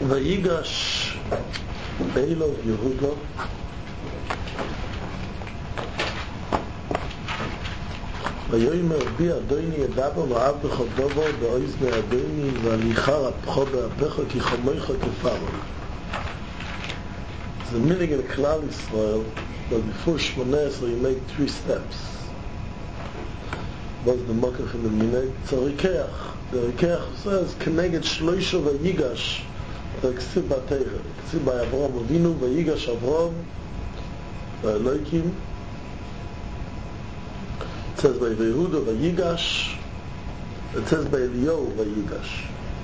ויגש אלov יהודה ויאמר בי אדוני ידבר לעבדך דבר באוזני אדוני והליכה אפך באפך כי חמוך כפרו. The meaning in Klal Yisrael that before Shmoneh Esrei you make 3 steps. Was the Makach in the Minay? It's a Rikeach. The Rikeach says Keneged Shloisho Vayigash Ksib B'Teira Ksib B'Avraham Avinu Vayigash Avraham Elokim. It says by Yehuda Vayigash. It says by Eliyahu Vayigash.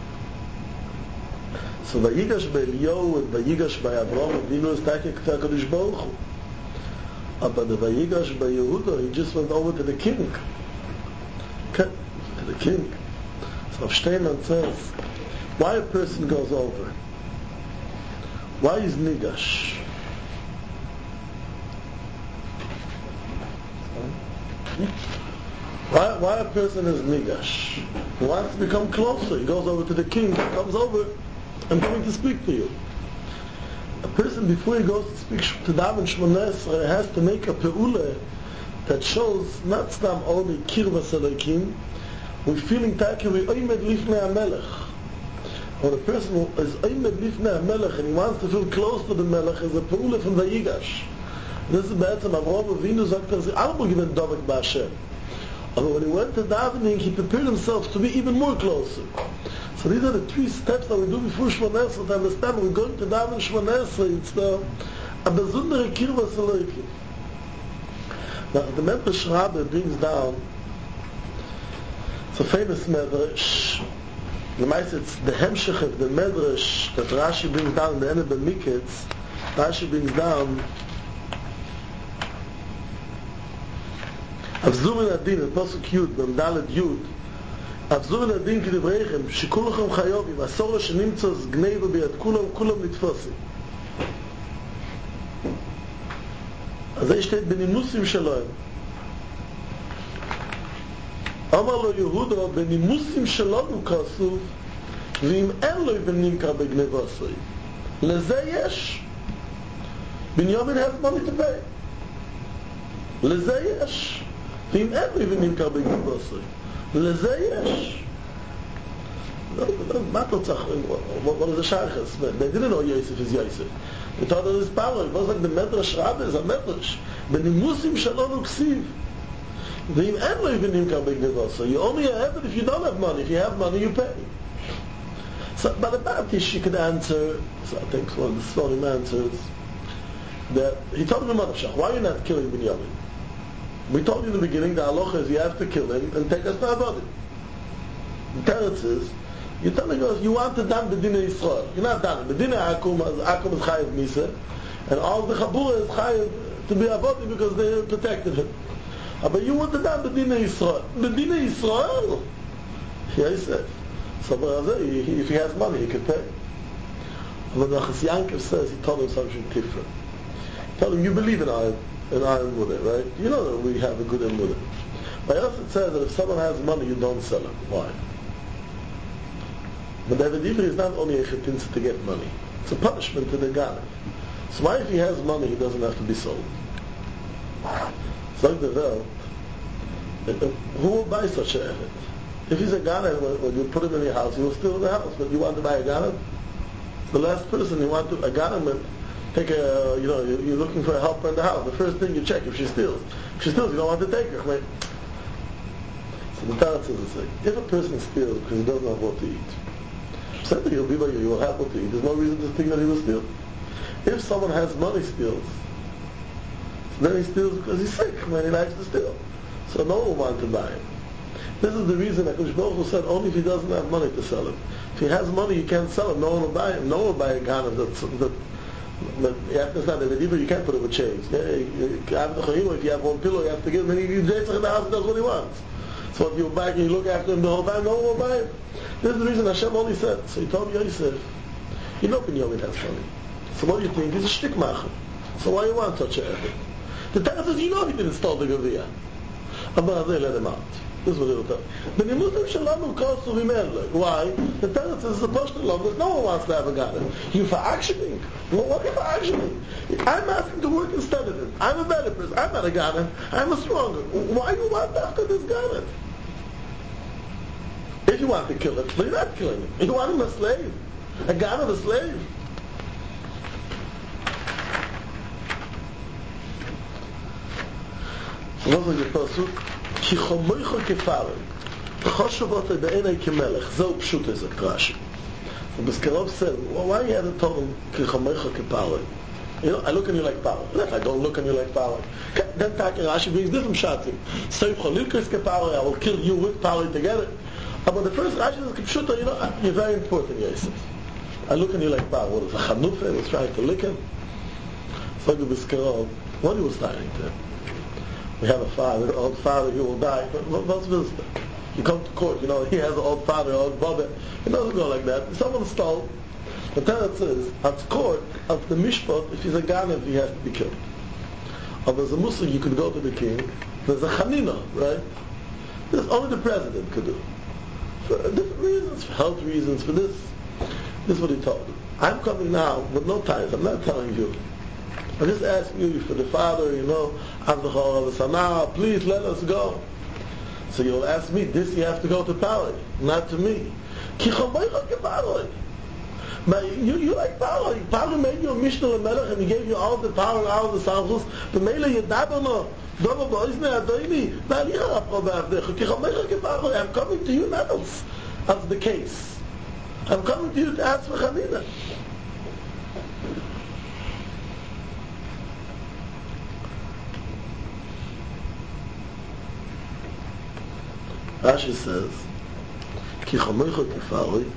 So Vayigash by Eliyahu and Vayigash by Avraham Avinu is Taki K'tei HaKadosh Baruch Hu. But the Vayigash by Yehuda, he just went over to the king. Okay, to the king. So Steinman says, why a person goes over? Why is Nigash? Why a person is Nigash? He wants to become closer. He goes over to the king, he comes over, I'm going to speak to you. A person, before he goes to speak to Daven Shmoneh Esrei, has to make a pe'ula that shows not stam only kirvas Elokim. We're feeling taki we oimed lifnei HaMelech. When a person is oimed lifnei HaMelech and he wants to feel close to the Melech, is a pe'ula from Vayigash. This is be'etzem Avraham Avinu sagt, dass sie alle given Dovek b'Hashem. But when he went to davening, he prepared himself to be even more closer. So these are the 3 steps that we do before Shmoneh Esrei to understand we're going to daven Shmoneh Esrei. It's the a besondere kirvas Elokim. Now the Medrash Rabbah brings down, it's a famous Medrash. The Medrash, it's the Hemshech of the Medrash that Rashi brings down in the end of the Miketz. Rashi brings down Avzurin Adin, the Pasuk Yud, B'Dalet Yud, Avzurin Adin k'divreichem, shekulachem chayovim, asora shenimtzos gneiva b'yad kulam, kulam nitfosim. אז זה שתית בנימוסים שלהם. אמר לו יהודה, בנימוסים שלנו כסוף, ואם אין לו ונמכר בגנבוסי. לזה יש. בנימין has money to pay. לזה יש. ואם אין לו ונמכר בגנבוסי. לזה יש. מה אתה צריך? What is the shaykhs? They didn't know Yosef is Yosef. They thought of his power. It was like the Medrash Rabbah is a Medrash. בנימוסים שלנו כסיב. ואם אין לו ונמכר בגנבוסי. You only have it if you don't have money. If you have money, you pay. So, but about this, you could answer, so I think one of the Sforim answers, that he told him, why are you not killing Binyamin? We told you in the beginning, the halacha is you have to kill him and take us to Avodim. The Teretz is, you're telling us you want to dan B'dinei Yisrael. You're not dan. B'dinei Akum is Chayiv Misa, and all the Chabura is Chayiv to be Avodim because they protected him. But you want to dan B'dinei Yisrael. B'dinei Yisrael? Yosef. So if he has money, he could pay. But the Chas Yankov says he told him something different. He told him, you believe in Iron Mudah, right? You know that we have a good Mudah. By us it says that if someone has money, you don't sell him. Why? But the Evedibri is not only a chetinza to get money. It's a punishment to the Ganav. So why if he has money, he doesn't have to be sold? So the Welt, who will buy such a Eved? If he's a Ganav, when you put him in your house, he will steal in the house. But you want to buy a Ganav? The last person you want to, a Ganav, take a, you're looking for a helper in the house. The first thing you check if she steals. If she steals, you don't want to take her. Right? So the Tarat says it's like, if a person steals because he doesn't have what to eat, certainly he'll be by you, he will have what to eat. There's no reason to think that he will steal. If someone has money, steals, so then he steals because he's sick, he likes to steal. So no one will want to buy him. This is the reason that HaKadosh Baruch Hu said only if he doesn't have money to sell him. If he has money, you can't sell him. No one will buy him. No one will buy a Ganav that you have to understand that you can't put him with chains. If you have one pillow, you have to give him, and he dates in the house and does what he wants. So if you back and you look after him the whole time, no one will buy him. This is the reason Hashem only said. So he told Yosef, you know Binyamin has money. So what do you think? He's a shtikmacher. So why you want such a effort? The Torah says, you know he didn't steal the Gaviyah. But they let him out. This is what it will tell you. B'nimusim shalanu kol suvim en. Why? The teretz is supposed to love that no one wants to have a Ganem. You for actioning? Well, what are you for actioning? I'm asking to work instead of him. I'm a better person. I'm not a Ganem. I'm a stronger. Why do you want after this Ganem? If you want to kill it, but you're not killing him. You want him a slave. A Ganem, a slave. What was the pasuk? כי חומך כפרוי חושב אותו בעיני כמלך זהו פשוט איזה קרשי ובזכרוב said why you had to tell him כי חומך כפרוי you know I look at you like power if I don't look at you like power then Rashi brings different shots so if Cholilkis keparo I will kill you with power together but the first Rashi is kipshuta you know you're very important Yosef I look at you like power what is a chanufa was trying to lick him so the Bizkarov what he was starting to we have a father, an old father who will die. What's this? You come to court, you know, he has an old father, an old brother. It doesn't go like that. Someone stole. The Torah says, at court, at the mishpat, if he's a Ganev, he has to be killed. Or there's a Muslim, you could go to the king. There's a Chanina, right? This only the president could do. For different reasons, for health reasons, for this. This is what he told him. I'm coming now with no ties. I'm not telling you. I'm just asking you for the father, you know, please let us go. So you'll ask me, this you have to go to Pali, not to me. You like Pali. Pali made you a Mishnah Melech and he gave you all the power and all the samchus. But Mele Yedabano, I'm coming to you not as the case. I'm coming to you to ask for Chanina. Rashi says, "Ki chamoicha kefari."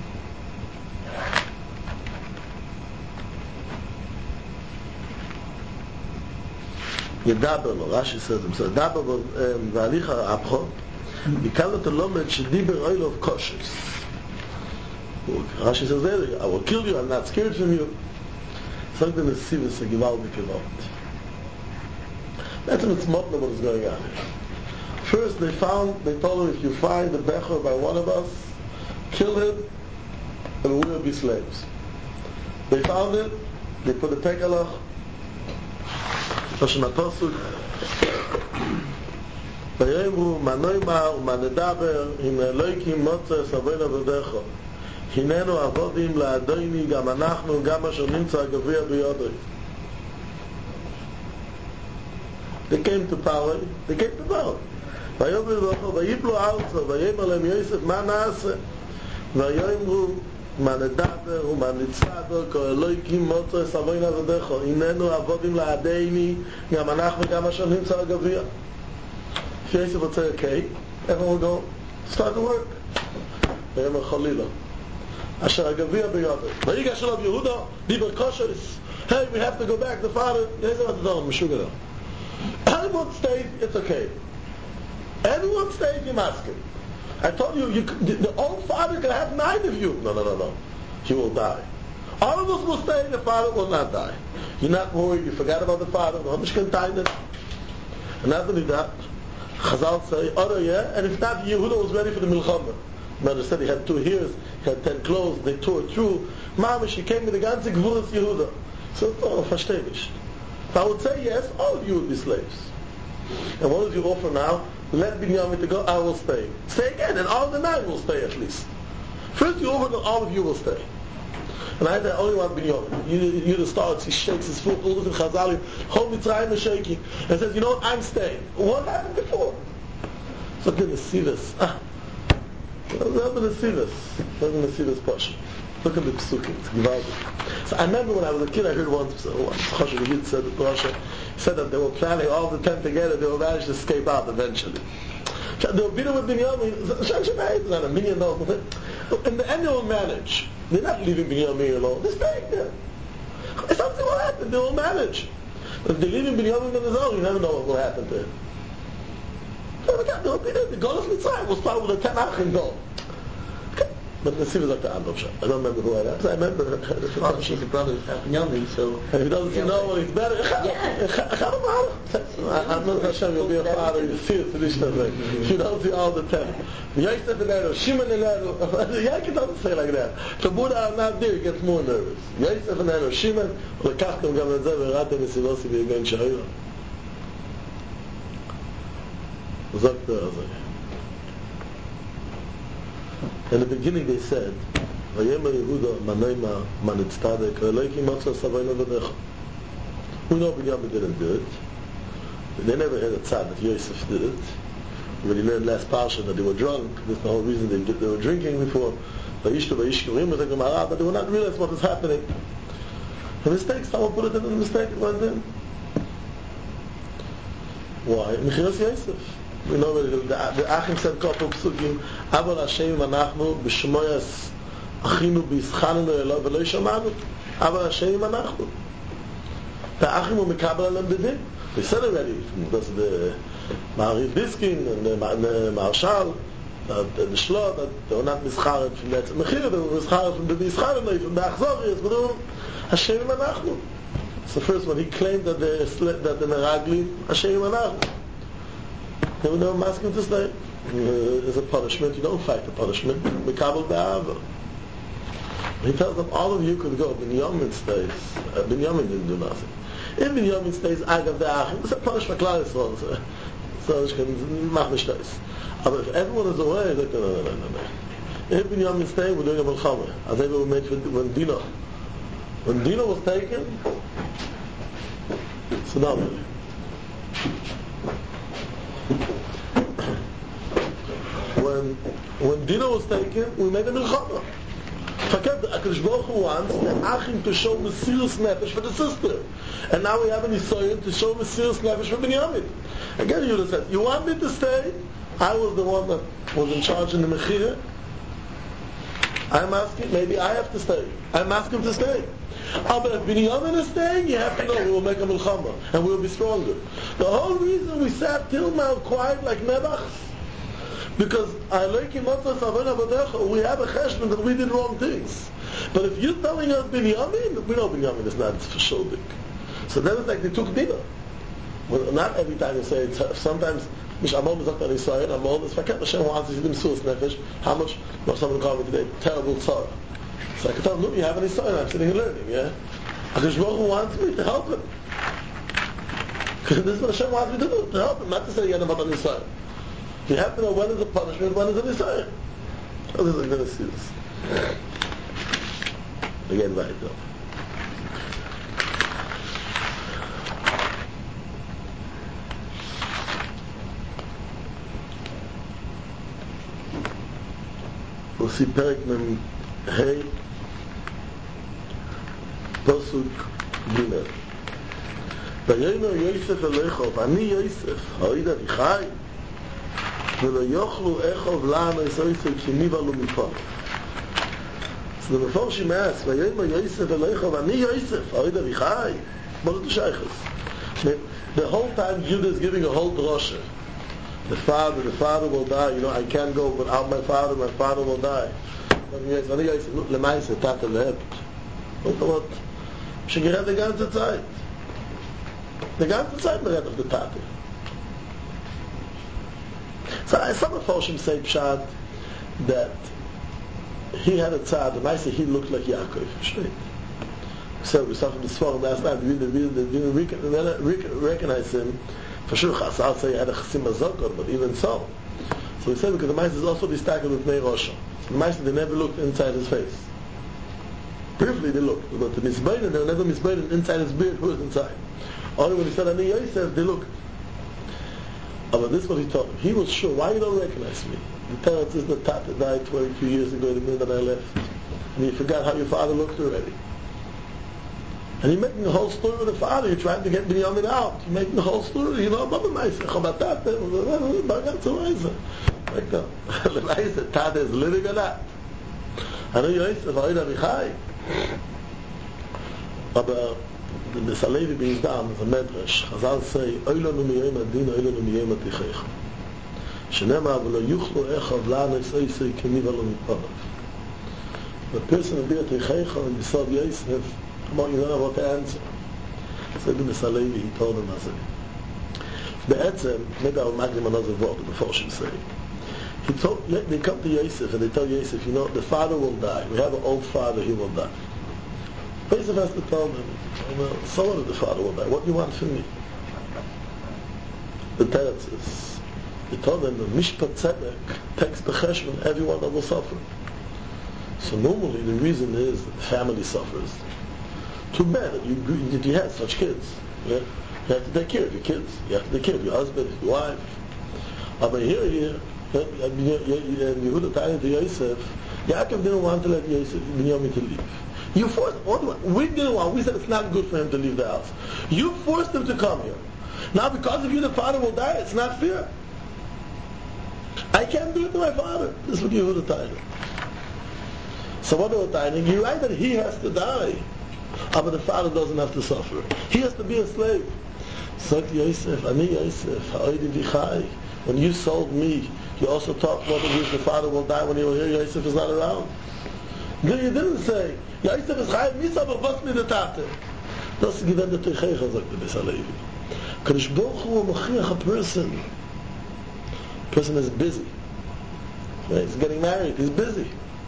Yedaber lo. Rashi says himself, "Daber v'alicha apcho." Yikalat elomed shediber oilov koshes. Rashi says, "I will kill you. I'm not scared from you." Something is serious a givaldik event. That's what's modern what is going on here. First they told him, if you find the Bechor by one of us, kill him, and we will be slaves. They found it, they put a tekalach, Lashon HaPasuk, Vayemru, ma noimar, ma nedaber, hine Elokim motzes avena v'decho, hinenu avodim la'adoini, gam anachnu, gam asher nimtza agavia b'yodoi. They came to power. ויפלו ארצה ויאמר להם יוסף מה נעשה ויאמרו מה נדבר ומה נצטבר כי אלוהים מוצא סבוין עבדיך הננו עבודים לעדיני גם אנחנו גם אשר נמצא הגביע יוסף רוצה okay everyone will go start to work ויאמר חלילה אשר הגביע בידו ויגש אליו יהודה דיבר קושס hey we have to go back the father יוסף אתה תדבר משוגע everyone stayed it's okay everyone stayed, you must him. I told you, the old father can have 9 of you. No. He will die. All of us will stay, the father will not die. You're not worried, you forgot about the father, and not only that, Chazal say, and if not, Yehuda was ready for the Milchama. Mother said he had 2 ears, he had 10 clothes, they tore through. Mama, she came with the ganze Gvuras Yehuda. So, verstehe nicht. If I would say yes, all of you would be slaves. And what does you offer now? Let Binyamin to go, I will stay. Stay again, and all the 9 will stay at least. First you offer that all of you will stay. And I only want Binyamin. You starts, he shakes his foot, all this in Chazal, whole Mitzrayim is shaking, and says, you know what, I'm staying. What happened before? So then the Sivas. Look at the Sivas Pasha. Look at the Psukim, it's Givaldi. So I remember when I was a kid, I heard once Choshev Yid said that Russia said that they were planning all the 10 together, they will manage to escape out eventually. They were beaten with Binyamin, it's not $1 million. In the end they will manage. They're not leaving Binyamin alone, they're staying there. If something will happen, they will manage. If they're leaving Binyamin on his own, you never know what will happen to him. So they will be there, the goal of Mitzrayim will start with a 10 Achim goal. But the Siva is like the Andov shot. I don't remember who I was. I remember. Father, she's a brother of Binyamin, so... If he doesn't know what he's better, I'm not Hashem, you'll be a father, you see it, if you don't see all the time. Yosef and Ero, Shimon and Ero, Yaakov doesn't say like that. If the Buddha are not there, he gets more nervous. Yosef and Ero, Shimon, לקחתם גם את זה וראיתם מסיבוסי ביגן שהיו. זאת זה. In the beginning they said, Vayema Yehuda Manayma Manitztadek Veleiki Motzah Savayna V'decha. We know Binyamin didn't do it. They never had a tzad that Yosef did it. We already learned last parsha that they were drunk. That's the whole reason they were drinking before. Vayishtu Vayishkurim was a Gemara, but they were not realize what was happening. The mistake, someone put it in the mistake, it went in. Why? Mechiras Yosef. We know that the Achim said couple psukim, Aval Hashem Anachnu b'shmoyas Achinu b'yischanu Elo v'lo yishamanu. Aval Hashem Anachnu. The Achim were mekabel alem b'din. They said already, because the Ma'ariv Biskin and the Marshal, the Shlot, that they were not mischaret from that Mechir, they were mischaret from the Yischanu, from the Achzorius, but they were Hashem Anachnu. It's the first one. He claimed that the Meragli Hashem Anachnu. They were never asking to stay. As a punishment, you don't fight the punishment. Mekabel be'ava. He tells them, all of you could go. Binyamin stays. Binyamin didn't do nothing. If Binyamin stays, agav de'achim, it's a punishment for Klal Yisrael. So ich kann mach nicht das. Aber if everyone is away, like, no. If Binyamin stays, we're doing a Melchama. As they were made when Dino. When Dino was taken, so now really. When Dina was taken, we made a milchama. Forget HaKadosh Baruch Hu wants the Achim to show Mesiras Nefesh for the sister. And now we have an Yisrael to show Mesiras Nefesh for Binyamin. Again, Yehuda says, you want me to stay? I was the one that was in charge in the Mechira. I'm asking, maybe I have to stay. I'm asking to stay. But if Binyamin is staying, you have to know we will make a milchama and we will be stronger. The whole reason we sat till now quiet like Nebach, because we have a cheshbon that we did wrong things. But if you're telling us Binyamin, we know Binyamin is not for sure big. So then it's like they took Dina. Well, not every time you say it. Sometimes Mish Amol is not on Israel. Amol is Fakat Hashem wants to see them Mesiras Nefesh. How much? Well, someone called me today. Terrible tzara. So I could tell him, look, you have an Israel. I'm sitting and learning. Yeah. HaKadosh Baruch Hu wants me to help him. Because this is what Hashem wants me to do, to help him, not to say you're not on Israel. You have to know when is the punishment, when is the Israel. Others are going to see this. Again, right now. We'll see Perek Mem Hey Pasuk Gimel. Vayomer Yosef Elecho, Ani Yosef, Ha'id Avichai, V'lo yochlu Echov La'am Yisrael Ki Nivalu Mipol. So the Meforshim asks, Vayomer Yosef Elecho, Ani Yosef, Ha'id Avichai. What is the Sheikhs? The whole time Judah is giving a whole drosha. The father will die. You know, I can't go without my father will die. Ani Yosef, look, Lemaise, Tata lebt. Look what? Shegered the ganze Zeit. The ganze Zeit beredt auf der Tate. So some of Foshim say Pshat that he had a tzad, and I say he looked like Yaakov. Straight. So we saw from the Sforim last night, we didn't recognize him. For sure, Chasal say he had a Chasim Azokor, but even so. So we said because the Maisa is also distaked with Nei Rosha. So the Maisa, they never looked inside his face. Briefly they looked, but the Mizbein, they were never Mizbein inside his beard, who was inside. Only when he said Ani Yosef, they looked. But this is what he told him. He was sure, why you don't recognize me? The parents is the Tata died 22 years ago, the minute that I left. And you forgot how your father looked already. And you're making the whole story with the father. You're trying to get Binyamin out. You're making the whole story. You know, Baba Maisa, Chobatate, Bagatza Maisa. Like that. The Maisa, Tata is living or not. Ani Yosef, Ha'id Avichai. Aber the Salevi B'Yizdam is a medrash. Chazal say, Oilanu miyem adin, Oilanu miyem atichecha. Shenema, V'lo yuchlu echav la'anes oisei k'niva lo mipanav. The person who beat Teichecha and Yisrael Yosef, come on, you don't know what to answer. So the Misalevi, he told him, I said, Be'etzem, maybe I will make him another word, the Forshim say. He told, they come to Yosef and they tell Yosef, you know, the father will die. We have an old father, he will die. Yosef has to tell them, well, so what if the father will die? What do you want from me? The teretz is, he told them, the Mishpat Tzedek takes the cheshbon, everyone that will suffer. So normally the reason is that the family suffers. Too bad that you have such kids. Yeah? You have to take care of your kids. You have to take care of your husband, your wife. But here, Yehuda telling to Yosef, Yaakov didn't want to let Binyamin to leave. You forced him. We didn't want. We said it's not good for him to leave the house. You forced him to come here. Now because of you, the father will die. It's not fair. I can't do it to my father. This is what Yehuda telling. So what are they telling? You're right that he has to die, but the father doesn't have to suffer. He has to be a slave. So Yosef, Ani Yosef, Ha'oidi Vichai. When you sold me, you also talked about the father will die when you were here. Yosef is not around. No, you didn't say Yosef is Chayav Misa, but what's me the tate? Das ist gewähnt der Teichecha, sagt der Besalevi. Kadosh Baruch Hu Machiach a person. Person is busy. Right? He's getting married. He's busy.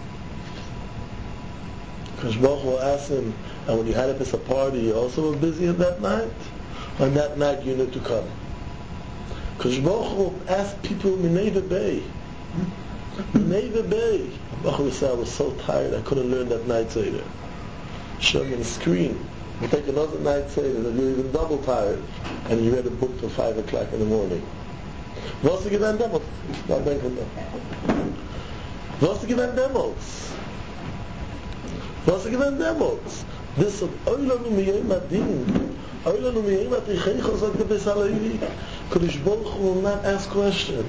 Kadosh Baruch Hu asked him, and when you had a party, you also were busy on that night? On that night you need to come. Kadosh Baruch Hu asked people Mineva Bay. Mineva Bay. Baruch Hu said, I was so tired I couldn't learn that night Seder. Show me the screen. You take another night Seder and you're even double tired and you read a book till 5 o'clock in the morning. Was gewähnt Demos? Da denken wir. Was gewähnt Demos? Was gewähnt Demos? Das ist Oilanu Miyayim Adin. Oilanu Miyayim Atichecha, sagt der Besalevi. Kadosh Baruch Hu will not ask questions.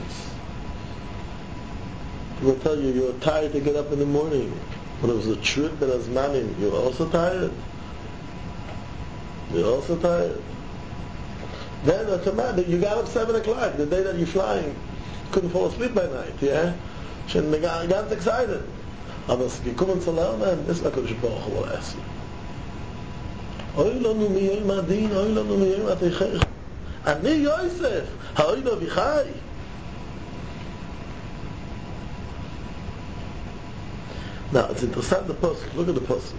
He will tell you, you're tired to get up in the morning. When it was a trip that was manning, you're also tired. You're also tired. Then automatically, you got up 7 o'clock, the day that you're flying. Couldn't fall asleep by night, yeah? And they got excited. Aber you come to lernen, this is what Kadosh Baruch Hu will ask you. Oy lanu miyayim adin, oy lanu miyayim atichecha. Ani Yosef, ha'oida vichai. Now, it's interesting, the pasuk. Look at the pasuk.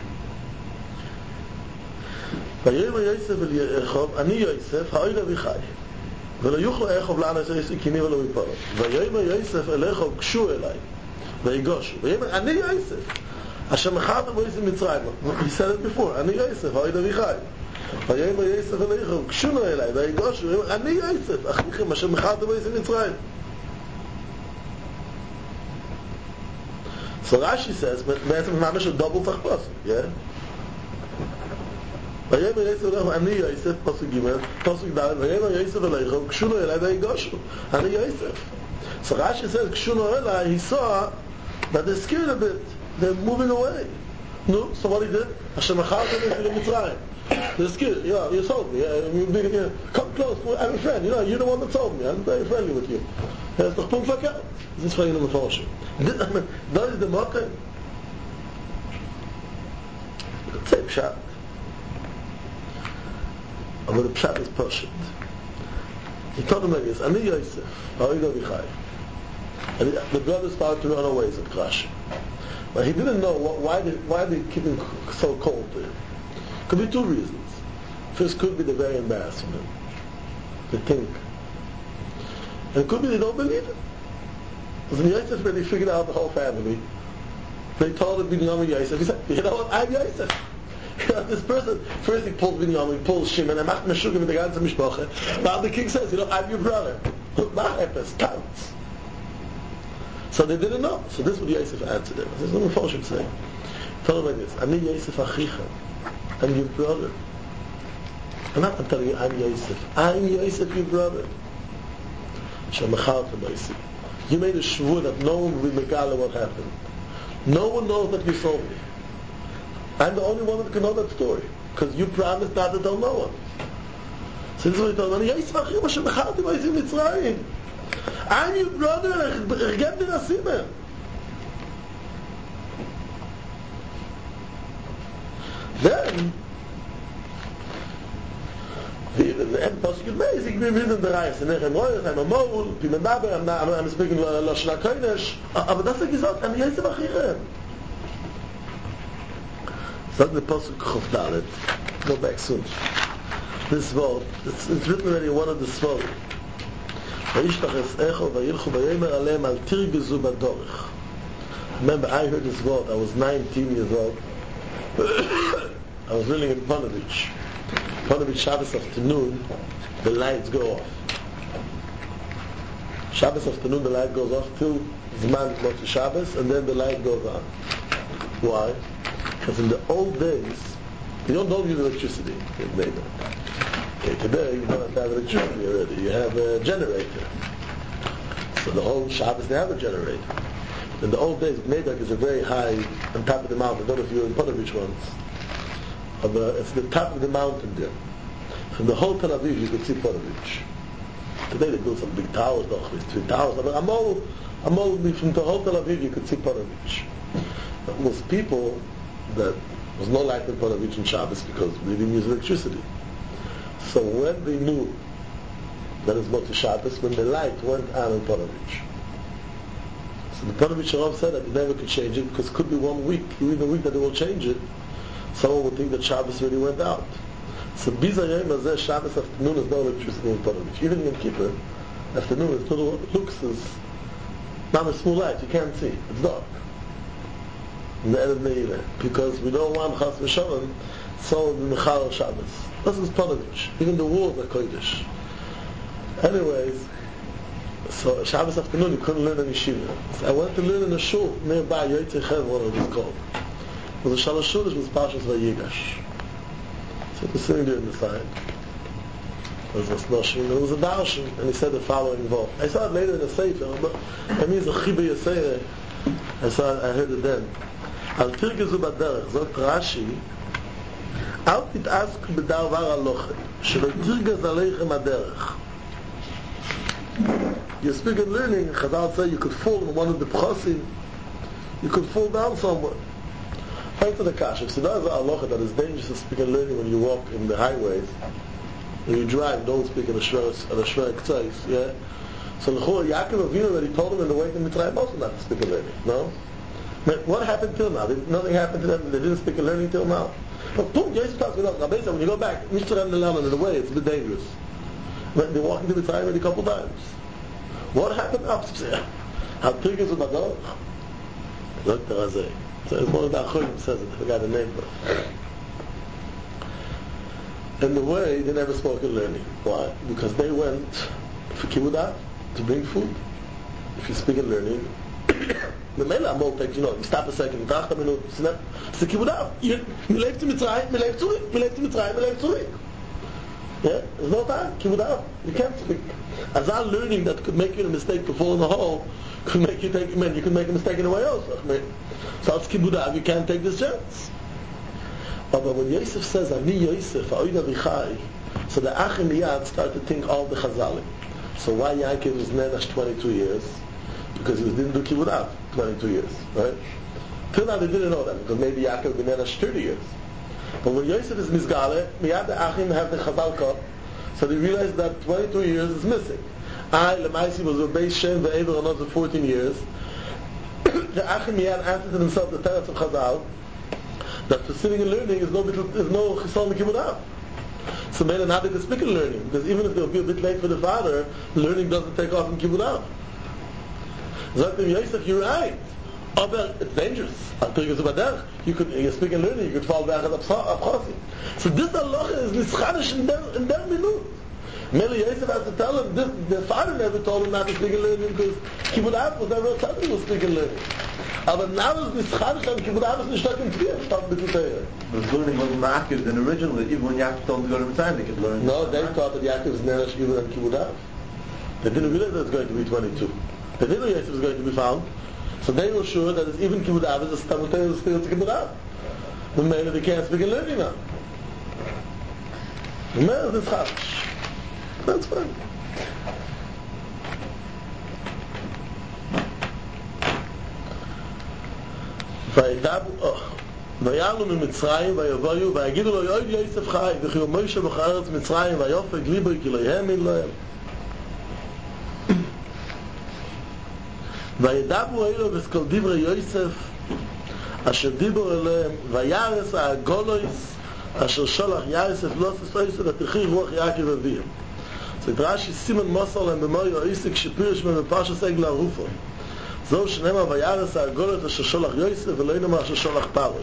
ויאמר יוסף אל יעקב, אני יוסף, ha'oida vichai. ולא יוכלו יעקב לענות יוסף כי ולא מפרעה. ויאמר יוסף אל יעקב, גשו אליי, ויגשו. ויאמר, אני יוסף, אשר מכרתם ביוסף מצרים. He said it before, אני יוסף, ha'oida vichai. ויאמר יוסף אל יעקב, גשו אליי, ויגשו. ויאמר, אני יוסף, אחיכם, אשר מכרתם ביוסף מצרים. So Rashi says, בעצם ממש double תחפוש, yeah? ויאמר יוסף אל יעקב, אני יוסף, פסוק ג', פסוק ד', ויאמר יוסף אל יעקב, גשו אליי ויגשו. אני יוסף. So Rashi says, גשו אליי, he saw that they're scared a bit. They're moving away. No, so what he did? אשר מכרתם ביוסף מצרים. They're scared. Yeah, you sold me. Come close. I'm a friend. You're the one that sold me. I'm very friendly with you. Das ist doch Punkt verkehrt. Das ist für ihn eine Forschung. Das ist der Mokke. It's a pshat. Aber der pshat ist Poshet. He told him like this, Ani Yosef, ha'oida vichai. And the brothers started to run away, said Rashi. But he didn't know why they keep him so cold to him. Could be two reasons. First could be the very embarrassment. They think. And it could be they don't believe it. Because in Yosef, when they figured out the whole family, they told him Binyamin Yosef. He said, you know what, I'm Yosef. This person, first he pulls Binyamin, he pulls Shimon, and macht Meshugim with the ganze Mishpache. Now the king says, I'm your brother. Mach etwas, counts. So they didn't know. So this is what Yosef answered them. This is what the Mephoshim say. Tell them like this, Ani Yosef Achicha. I'm your brother. I'm not telling you I'm Yosef. I'm Yosef, your brother. You made a shvur that no one will be megala what happened. No one knows that you sold me. I'm the only one that can know that story. Because you promised not to tell no one. So this is what he told me. I'm your brother and I get the nasiba. Then, the end posuk is basic, we read in the Reis, and I'm a mole, I'm speaking Lashon HaKodesh, but that's like gesagt, I'm Yosef Achirem. Sag the posuk Chof Dalet, go back soon. This word, it's written already in one of the Sforim. Vayishtach echo vayilchu vayomer aleim al tirgezu badorich. Remember, I heard this word, I was 19 years old. I was living in Ponevezh. Ponevezh Shabbos afternoon, the lights go off. Shabbos afternoon, the light goes off till Zman Motzi Shabbos, and then the light goes on. Why? Because in the old days, you don't use electricity in Neighbor. Okay, today you don't have electricity already. You have a generator. So the whole Shabbos they have a generator. In the old days, Neidak is a very high on top of the mountain. I don't know if you were in Ponevezh once. It's the top of the mountain there. From the whole Tel Aviv you could see Ponevezh. Today they built some big towers, there's 3 towers. But from the whole Tel Aviv you could see Ponevezh. It was people that was no light in Ponevezh in Shabbos because they didn't use electricity. So when they knew that it's Motzi Shabbos, when the light went on in Ponevezh. So the Ponevezh Rav said that they never could change it because it could be 1 week, even a week that they will change it. Someone would think that Shabbos really went out. So Bizayim Azeh Shabbos afternoon is no electricity in Ponevezh. Even in Kippur, afternoon it looks as not a small light, you can't see, it's dark. In the end of Neileh. Because we don't want Chas V'Shalom someone in Mechal Shabbos. This is Ponevezh. Even the walls are Kodesh. Anyways, so Shabbos afternoon you couldn't learn in yeshiva. So I went to learn in a shul nearby, Yotzei Chevron it was called. It was a Shalosh Shulish with Parshas Vayigash. So he was sitting there in the side. There was a Darshan, and he said the following verse. I saw it later in the Sefer, but it means a Chiba Yaseh. I heard it then. Al tirgezu baderech, sagt Rashi, Al tit'asku b'davar halochet, shelo tirgez aleichem haderech. You speak in learning, Chazal say you could fall in one of the pchosim, you could fall down somewhere. Answer the kasha. If there's a halacha that is dangerous to speak in learning when you walk in the highways, when you drive, don't speak in a shver k'tzais, yeah? So Yaakov Avinu already told him in the way to Mitzrayim also not to speak in learning, no? What happened till now? Nothing happened to them, they didn't speak in learning till now. But when you go back, in the way, it's a bit dangerous. They're walking to Mitzrayim already a couple times. What happened upstairs? How big is the Bador? Dr. Razeh. So it's one of the Achonim says it, I forgot the name. In the way, they never spoke in learning. Why? Because they went for kibbutz to bring food. If you speak in learning, the Mela Amol takes, you stop a second, it's a kibbutz. You leave to Mitzrayim, you leave to Mitzrayim, you leave to yeah, there's no time. Kibbutz. You can't speak. As our learning that could make you a mistake to fall in the hole could make you take. You could make a mistake in a way also. So it's kibbutz. You can't take this chance. But when Yosef says, "Ani Yosef, Ha'oida Vichai," so the Achim Yad start to think all the Chazalim. So why Yaakov was nenash 22 years? Because he didn't do kibbutz 22 years, right? Till now they didn't know that because maybe Yaakov was nenash 30 years. But when Yosef is Mizgale, Miyad the Achim have the Chazal cup, so they realize that 22 years is missing. Lemaisi was a Beis Shem ve'Ever another 14 years. The Achim Miyad answered to themselves the Teretz of Chazal that for sitting and learning is no Chisol Kibbutz. So now they can speak in learning, because even if they'll be a bit late for the father, learning doesn't take off in Kibbutz. Zot Yosef, you're right. But it's dangerous. You speak and learning, you could fall back at Abchasim. So this halacha is nischanish in their minut. Meli Yosef has to tell him, the father never told him not to speak and learning because Kibbutz Av was never told him to speak and learning. But now it's nischanish and Kibbutz Av is nicht stuck in Tvier, stuck with the Torah. But learning wasn't Yaakov, then originally, even when Yaakov told him to go to Mitzrayim, they could learn. No, they thought that Yaakov was nenash even than Kibbutz Av. They didn't realize that it was going to be 22. They didn't know Yosef was going to be found. So they were sure that it's even Kibbutz Av is a simultaneous still to Kibbutz Av. The man they can't speak in learning now. The man is chadish. That's fine. ויעלו ממצרים ויבואו ויגידו לו יאוד יוסף חי וכי הוא מוישה בכל ארץ מצרים ויופק ליבו כי לא יאמין להם וידברו אלו בסכל דברי יוסף אשר דיבור אליהם וירס הגולויס אשר שולח יוסף לא ססויסו ותחי רוח יעקב אביהם. So Rashi סימן מוסר להם במויו איסק שפירש מפרשת עגל ערופו זו שנאמר וירס הגולויס אשר שולח יוסף ולא נאמר אשר שולח פרעה.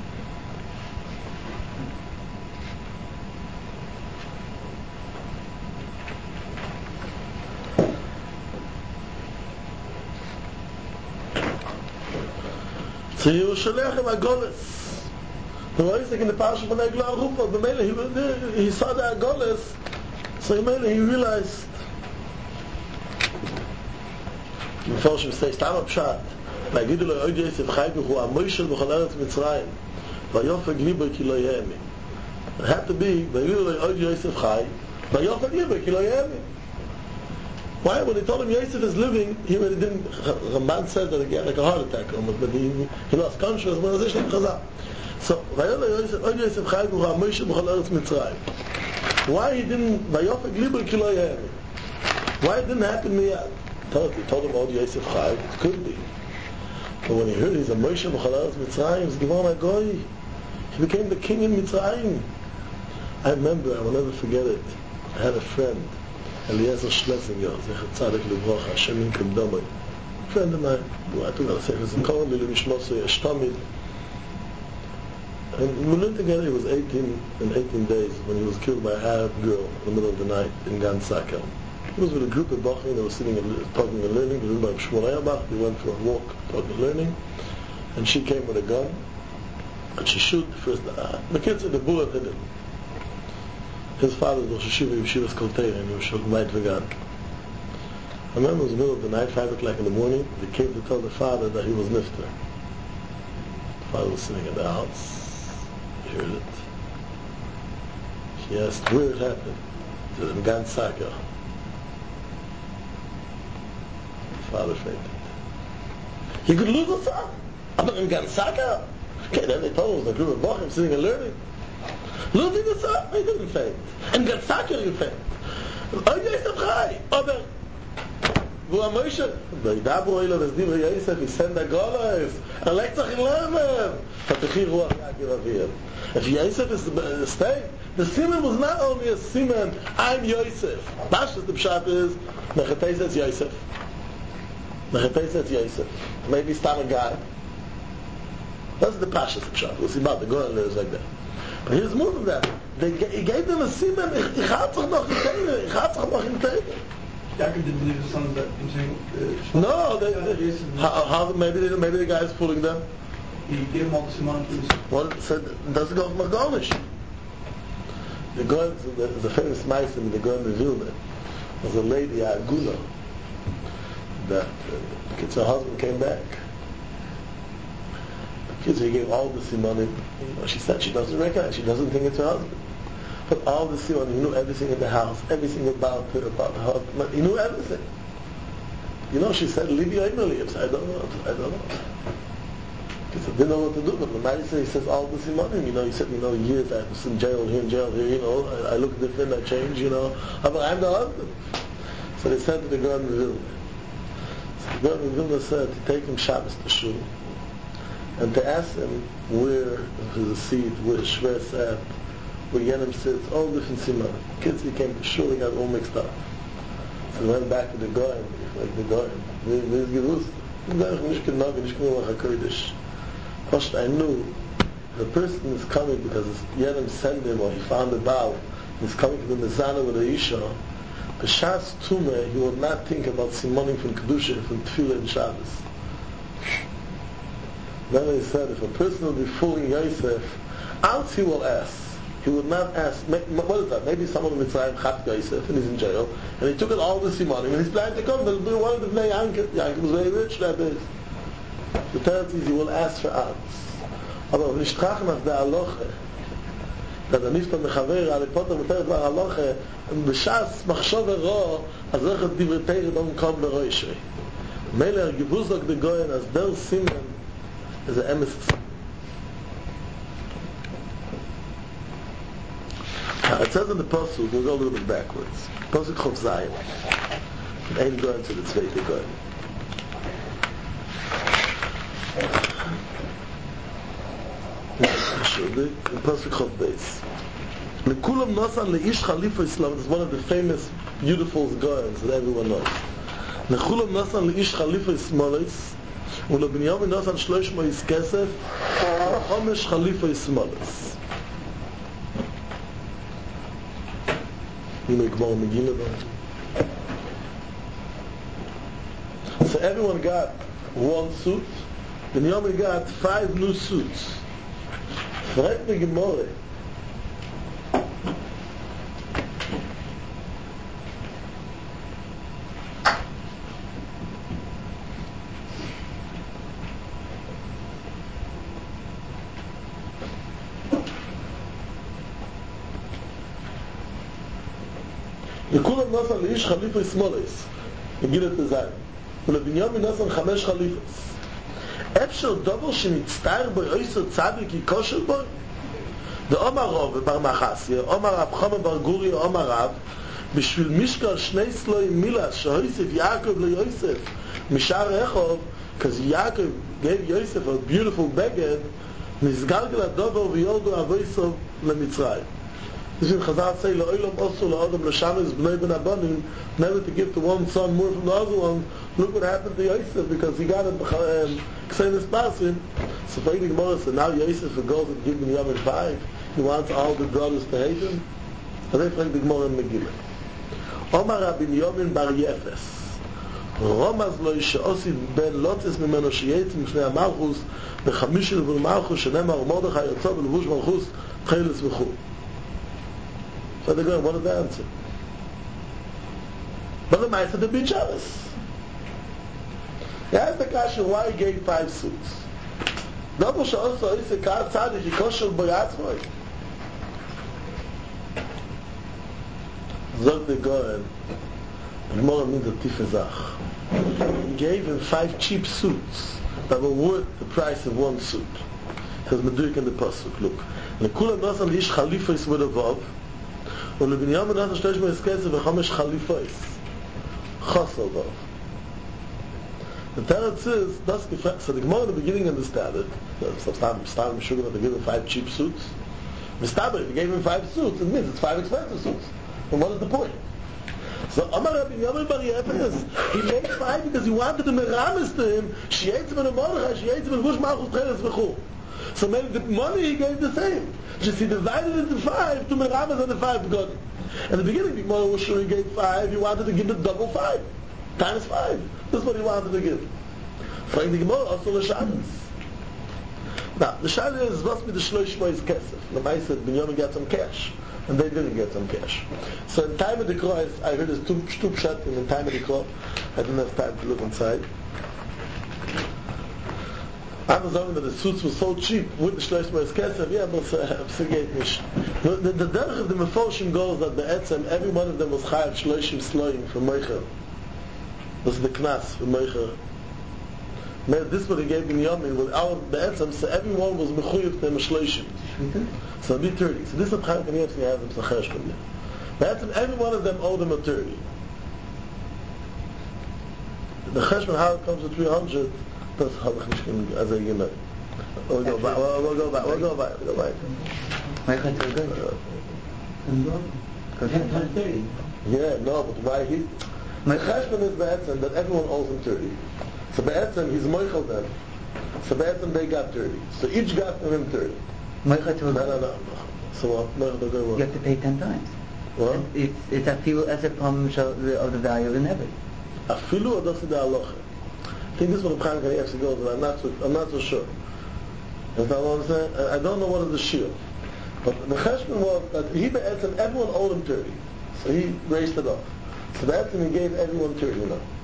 So he was sholech him agoles. The Rashi in the parsha from Eglah Rupa, but he saw the agoles, so he realized. Before she says, "Tam Pshat," ויגידו לו יאוד יוסף חי וכי המוישה בכל ארץ מצרים, ויופק ליבו כי לא יאמין. It had to be, ויגידו לו יאוד יוסף חי, ויופק ליבו כי לא יאמין. Why? When they told him Yosef is living, he really didn't. Ramban said that he had like a heart attack, but he lost consciousness. But it's not chazak. So, Yosef Chai Bucha Moshe B'chol Eretz Mitzrayim. Why he didn't? Vayofek Liber Ki Lo Yehemi. Why it didn't happen miyad? He told him, Yosef Chai. It could be. But when he heard he's a Moshe B'chol Eretz Mitzrayim, he's Gevon HaGoy. He became the king in Mitzrayim. I remember. I will never forget it. I had a friend. Eliezer Schlesinger, Zecher Tzadik Livrocha, Hashem Yinkem Domoi. Friend of mine, I took out a Sefer Zikaron, Lili Mishmosei Eshtamid. And we lived together. He was 18 days when he was killed by an Arab girl in the middle of the night in Gan Sakel. He was with a group of Bachim that was sitting and talking and learning. They were by Shmuel Ayabach. They went for a walk, talking and learning. And she came with a gun. And she shot first. The kids said the bullet hit him. His father was Rosh Yeshiva Kolteir, and he was shot right vegan. I remember it was the middle of the night, 5 o'clock in the morning. They came to tell the father that he was nifter. The father was sitting in the house. He heard it. He asked where it happened. He said in Gan Saker. The father fainted. He could lose a son. I'm in Gan Saker. Okay, then they told us the group of Bachim sitting and learning. Losing the son, he didn't faint. And Gan Saker he faint. Oh, Yosef Chai. Aber והוא המוישה, וידברו אלו וסדיברי יוסף, he sent the Golos, הלקצח אליהם, פתחי רוח יעקב אביהם. If Yosef is the state, the Siman was not only a Siman, I'm Yosef. Pashas the Pshat is, Mechatei says Yosef. Mechatei says Yosef. Maybe Stam a guy. That's the Pashas the Pshat. We'll see about the Golan lives like that. But here's more than that. He gave them a Siman, ich hatzach noch in Teire, ich hatzach noch in Teire. Yaakov didn't believe his sons that No, maybe the guy is fooling them. He gave them all the siman. Well, said doesn't go from Magonish. The Goen, the famous Meister in the Goen of Vilna was a lady, Agula, that her husband came back. The kids, he gave all the simanim. She said she doesn't recognize, she doesn't think it's her husband. But all the siman, he knew everything in the house, everything about her husband. He knew everything. She said, Libi Oimeli. I don't know. He said, didn't know what to do. But the Meister, he says, all the simanim. He said, years I was in jail here, I look different, I change, but I'm the husband. So they said to the Gaon of Vilna. So the Gaon of Vilna said to take him Shabbos to Shul and to ask him where his seat, where his shver sat, where Yenim sits, all different simanim. Kids, he came to Shul, he got all mixed up. So he went back to the Goyim, like the Goyim. There's Gerus. First I knew the person is coming because Yenim sent him or he found a Baal. He's coming to the Mezana with a Isha. B'Shas Tumeh, he would not think about simonim from Kedusha, from Tefillah and Shabbos. Then he said, if a person will be fooling Yosef, else he will ask. He would not ask, what is that? Maybe someone in Mitzrayim chat Yosef and he's in jail, and he took it all the simanim, and he's planning to come. There'll be one of the Bnei Yankov. Yankov was very rich that day. The third is he will ask for ants. Aber wenn ich trachen auf der Aloche, that the Nifta Mechaver, Ali Potter, Meter Dvar Aloche, B'Shas Machshov Ero, אז איך את דברי תרא don't come לראשי. מילא, Gevuzok the Goyen, as der Simen, is a emes Simen. It says in the Pasuk, we'll go a little bit backwards. Pasuk Chov Zayin. Ain't going to the Tzveite going. The Pasuk Chov Beis. Lekulam Nosan Leish Chalifa Islam. It's one of the famous, beautiful goyans that everyone knows. Lekulam Nosan Leish Chalifa Ismalis. ולבנימין נוסן 300 כסף ו5 חליפה שמאלס. הנה כבר מגיעים לדעת. So everyone got one suit. Binyamin got 5 new suits. Fragt mir Gemorre. לכולם נוסן לאיש חליפה שמאלס. נגיד את הזין. ולבנימין נוסן 5 חליפס. אפשר דבר שמצטער בו יויסר צדיק יקושר בו? ואומר רב בר מחסיה, אומר רב חומר בר גוריה, אומר רב, בשביל משקל 2 סלויים מילס שהויסף יעקב ליוסף משער אחד, because Yaakov gave Yosef a beautiful beged, נסגלגל הדובר ויורדו אבויסו למצרים. This is Chazal say, La'olam osu la'odam l'shamis b'nei ben abanim, never to give to one son more from the other one. Look what happened to Yosef, because he got him Ksenis Basim. So for the Gemara said, now Yosef goes and gives Binyamin 5. He wants all the brothers to hate him. And they find the Gemara in Megillah. Omar Binyamin bar Yefes. רומז לו שאוסי בן לוטס ממנו שייצא מפני המלכוס בחמישי לבול מלכוס שנאמר מרדכי יצא בלבוש מלכוס תחילס וכו'. So they're going, what is the answer? But the Maisa to be jealous. He asked the question why he gave 5 suits. Double שאוסו איסה קר צדיק יקושר בו יעצמוי. Zog the Goyen, the Gemara means a tifezach. He gave him 5 cheap suits that were worth the price of 1 suit. It says Meduik in the Pasuk, look. Lekulam nosan liish chalifos with a vav, ולבנימין נוסן 300 כסף ו5 חליפות. Chasal vav. The Teretz is, so the Gemara in the beginning understand it. So Stam Sugar they gave him 5 cheap suits. Mistaber, if he gave him 5 suits, it means it's 5 expensive suits. And what is the point? So Amar Rabbi Binyamin bar Yefes, he made 5 because he wanted to meramis to him, sheyetzim and Mordechai, sheyetzim and Vush Malchus Teres v'chu. So maybe the money he gave the same. Just he divided it into 5 to meramis and the 5 got it. In the beginning, the Gemara was sure he gave 5, he wanted to give the double 5. Times 5. This is what he wanted to give. Frank the Gemara also l'shadas. Now, the shayla is must be the shloish boys kesef. The Ma'aseh said Binyamin got some cash, and they didn't get some cash. So in time of the Krah, I heard there's 2 pshat in the time of the Krah. I didn't have time to look inside. I was saying that the suits were so cheap with the shloish boys kesef. Yeah, but forget nicht. The derech of the Meforshim goes that the etzem, every one of them was chayav shloishim sloim for Meicher. This is the knas for Meicher. This is what he gave Binyamin with our be'etzem, so everyone was mechuyev to him a shloishim. So it'll be 30. So this is Chaim Kanievsky has him sachesh from there. Be'etzem, every one of them owed him a 30. The cheshman, how it comes to 300, that's how the cheshman, as a yinai. We'll go back. Meicher to good. Yeah, no, but why he... The cheshman is be'etzem, that everyone owes him 30. So be'etzem, he's moichel them. So be'etzem, they got 30. So each got from him 30. Meicher to No. So what? You have to pay 10 times. What? It's a few as a palm of the value of the nebbit. Afilu or does it the halacha? I think this is what the Chaim Kanievsky goes, but I'm not so sure. I don't know what is the shiur. But the cheshbon was that he be'etzem, everyone owed him 30. So he raised it off. So be'etzem, he gave everyone 30,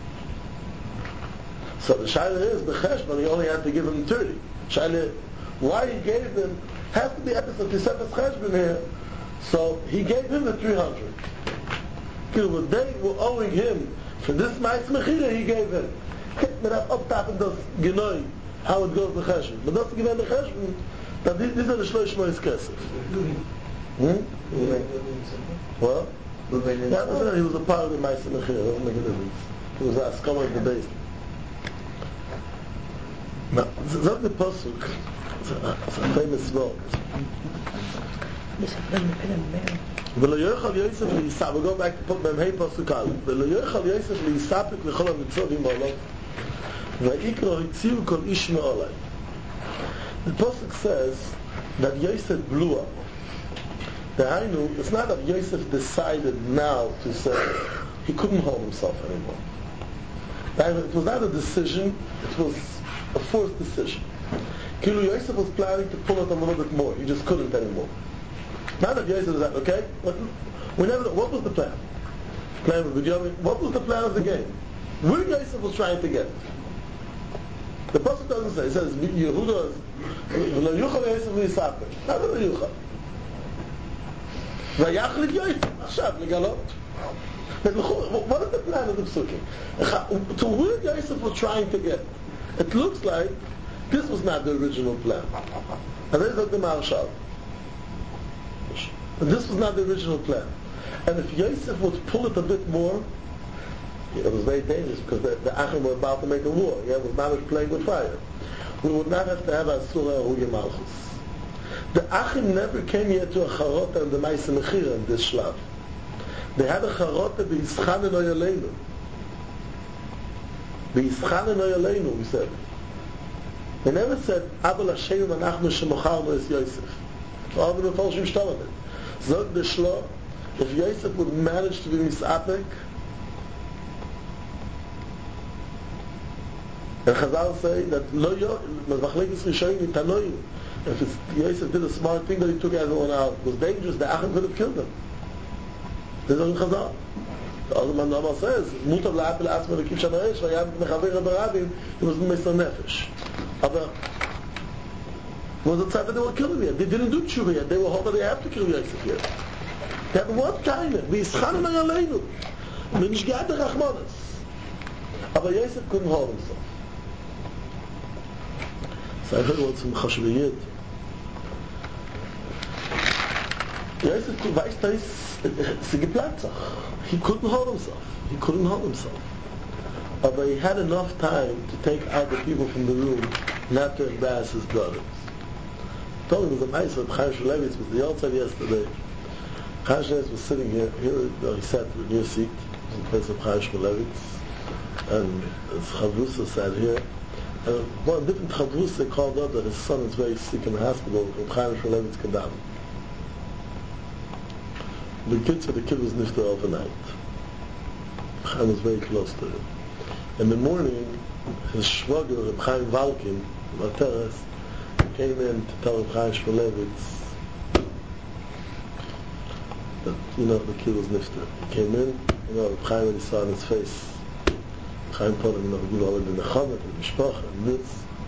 So the shayla is, the cheshbon, he only had to give him 30. Shayla, why he gave him, has to be episode Tisefes cheshbon here. So he gave him the 300. Because they were owing him, for this ma'is mechira he gave him. Kijk me dat optapen, dat genoi, how it goes the cheshbon. But that's given the cheshbon, that these are the shloish mois kesef. What? Yeah, he was a part of the Ma'aseh Mechira. It doesn't make a difference. He was a scholar of the base. Now, that's the Pasuk. It's a famous word. ולא יאכל יוסף ליסה, we go back to במהי פסוק א', ולא יאכל יוסף ליספק לכל המצורים עליו, ויקרא הציעו כל איש מעלי. The pasuk says that Yosef blew up. It's not that Yosef decided now to say he couldn't hold himself anymore. It was not a decision, it was a forced decision. Kilu Yosef was planning to pull it a little bit more, he just couldn't anymore. Not that Yosef was like, okay, we never know, what was the plan? What was the plan of the game? Where Yosef was trying to get? The pasuk doesn't say, it says, Yehuda, v'lo yuchal Yosef v'yisapek. Not v'lo yuchal. V'yachlik Yosef, achshav, legalot. What is the plan of the psukim? To where Yosef was trying to get? It looks like this was not the original plan. And there's the Marshal. This was not the original plan. And if Yosef would pull it a bit more, it was very dangerous because the Achim were about to make a war. Yeah, it was not playing with fire. We would not have to have a Surah Huya Malchus. The Achim never came yet to a Charota and the Ma'aseh Mechira in this shlav. They had a Charota b'Yischanen Oyaleinu. B'Yischanen Oyaleinu, we said. They never said, Abel Hashem Anachnu Shemocharnu Es Yosef. All the Mefarshim shtalam it. Zog the Shlo, if Yosef would manage to be misapek, and Chazal say that if Yosef did a smart thing that he took everyone out, it was dangerous, the Achim could have killed him. This is Chazal. The other man Rambam says, Mutav la'apel asma v'kiv shamaresh, v'yam mechaver b'rabim, he was Meister Nefesh. But was the time that they were killing yet? They didn't do tshuva yet. They were hoping they have to kill Yosef yet. They had what time? V'yischanen aleinu. Minshgad rachmanis. But Yosef couldn't hold himself. So I heard what's in Chashviyid. Yosef weißt das, sie geplant sich. He couldn't hold himself. But he had enough time to take out the people from the room, not to embarrass his brothers. I told him it was a nice of Chaim Shulevitz was the outside yesterday. Chaim Shulevitz was sitting here he sat in a new seat, it was in place of Chaim Shulevitz, and his Chavrusa sat here. And one different Chavrusa called up that his son is very sick in the hospital, and Chaim Shulevitz Kadam. The kid said the kid was nifter overnight. Chaim was very close to him. In the morning, his shwager, Reb Chaim Valkin, Materes, came in to tell Reb Chaim Shmulevitz that, the kid was nifter. He came in, Reb Chaim already saw on his face. Reb Chaim told him, give all the nechamet and mishpacha and this.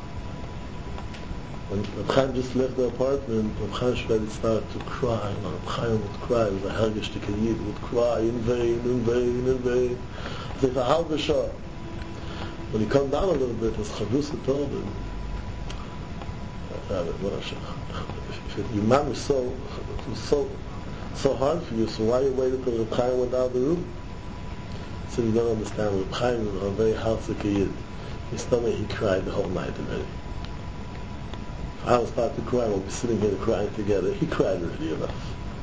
When Reb Chaim just left the apartment, Reb Chaim Shmulevitz started to cry. Reb Chaim would cry. It was a hergish tikayid. He would cry in vain. As if a halve shah. When he calmed down a little bit, his Chavrusa told him, your mom was so hard for you, so why you waited till Reb Chaim went out of the room? He said, you don't understand, Reb Chaim was a very heartsick yid. His stomach, he cried the whole night already. If I would start to cry, we'll be sitting here crying together. He cried already enough.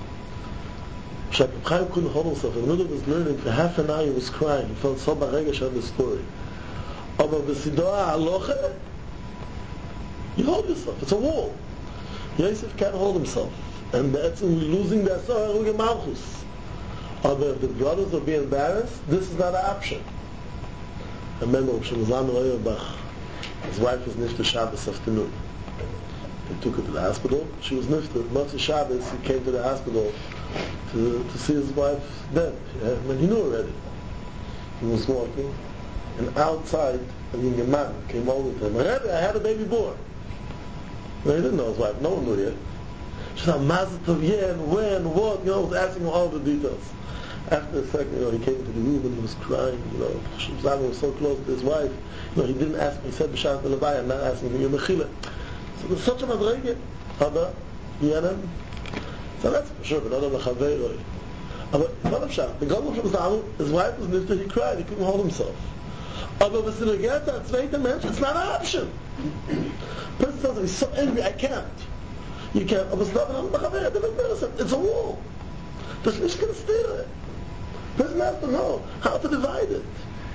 Reb Chaim couldn't hold himself. In the middle of his learning, for half an hour he was crying. He felt so baregesh on the story. Aber b'sidoa halocha, you hold yourself. It's a wall. Yosef can't hold himself. And that's losing the Asar Huya Malchus. But if the brothers will be embarrassed, this is not an option. I remember Rav Shlomo Auerbach, his wife was nifter Shabbos afternoon. They took her to the hospital. She was nifter. Motzei Shabbos, he came to the hospital to see his wife dead. And he knew already. He was walking. And outside, a young man came over to him. Rebbe, I had a baby boy. No, he didn't know his wife. No one knew yet. She said, Mazel Tov, when, what? Was asking him all the details. After a second, he came into the room and he was crying. Shlomo was so close to his wife. He didn't ask me. He said, B'shas B'levai, I'm not asking for your mechila. So there's such a madrege. Haba, Yenem. So that's for sure, but not on the Chaveroi. But not a shot. The Golem from Zalman, his wife was nifter, he cried, he couldn't hold himself. But if it's get that zweite Mensch, it's not an option. Person says, he's so angry, I can't. You can't. But it's not on the Chaveroi, it's a wall. There's nicht going to steal it. Person has to know how to divide it.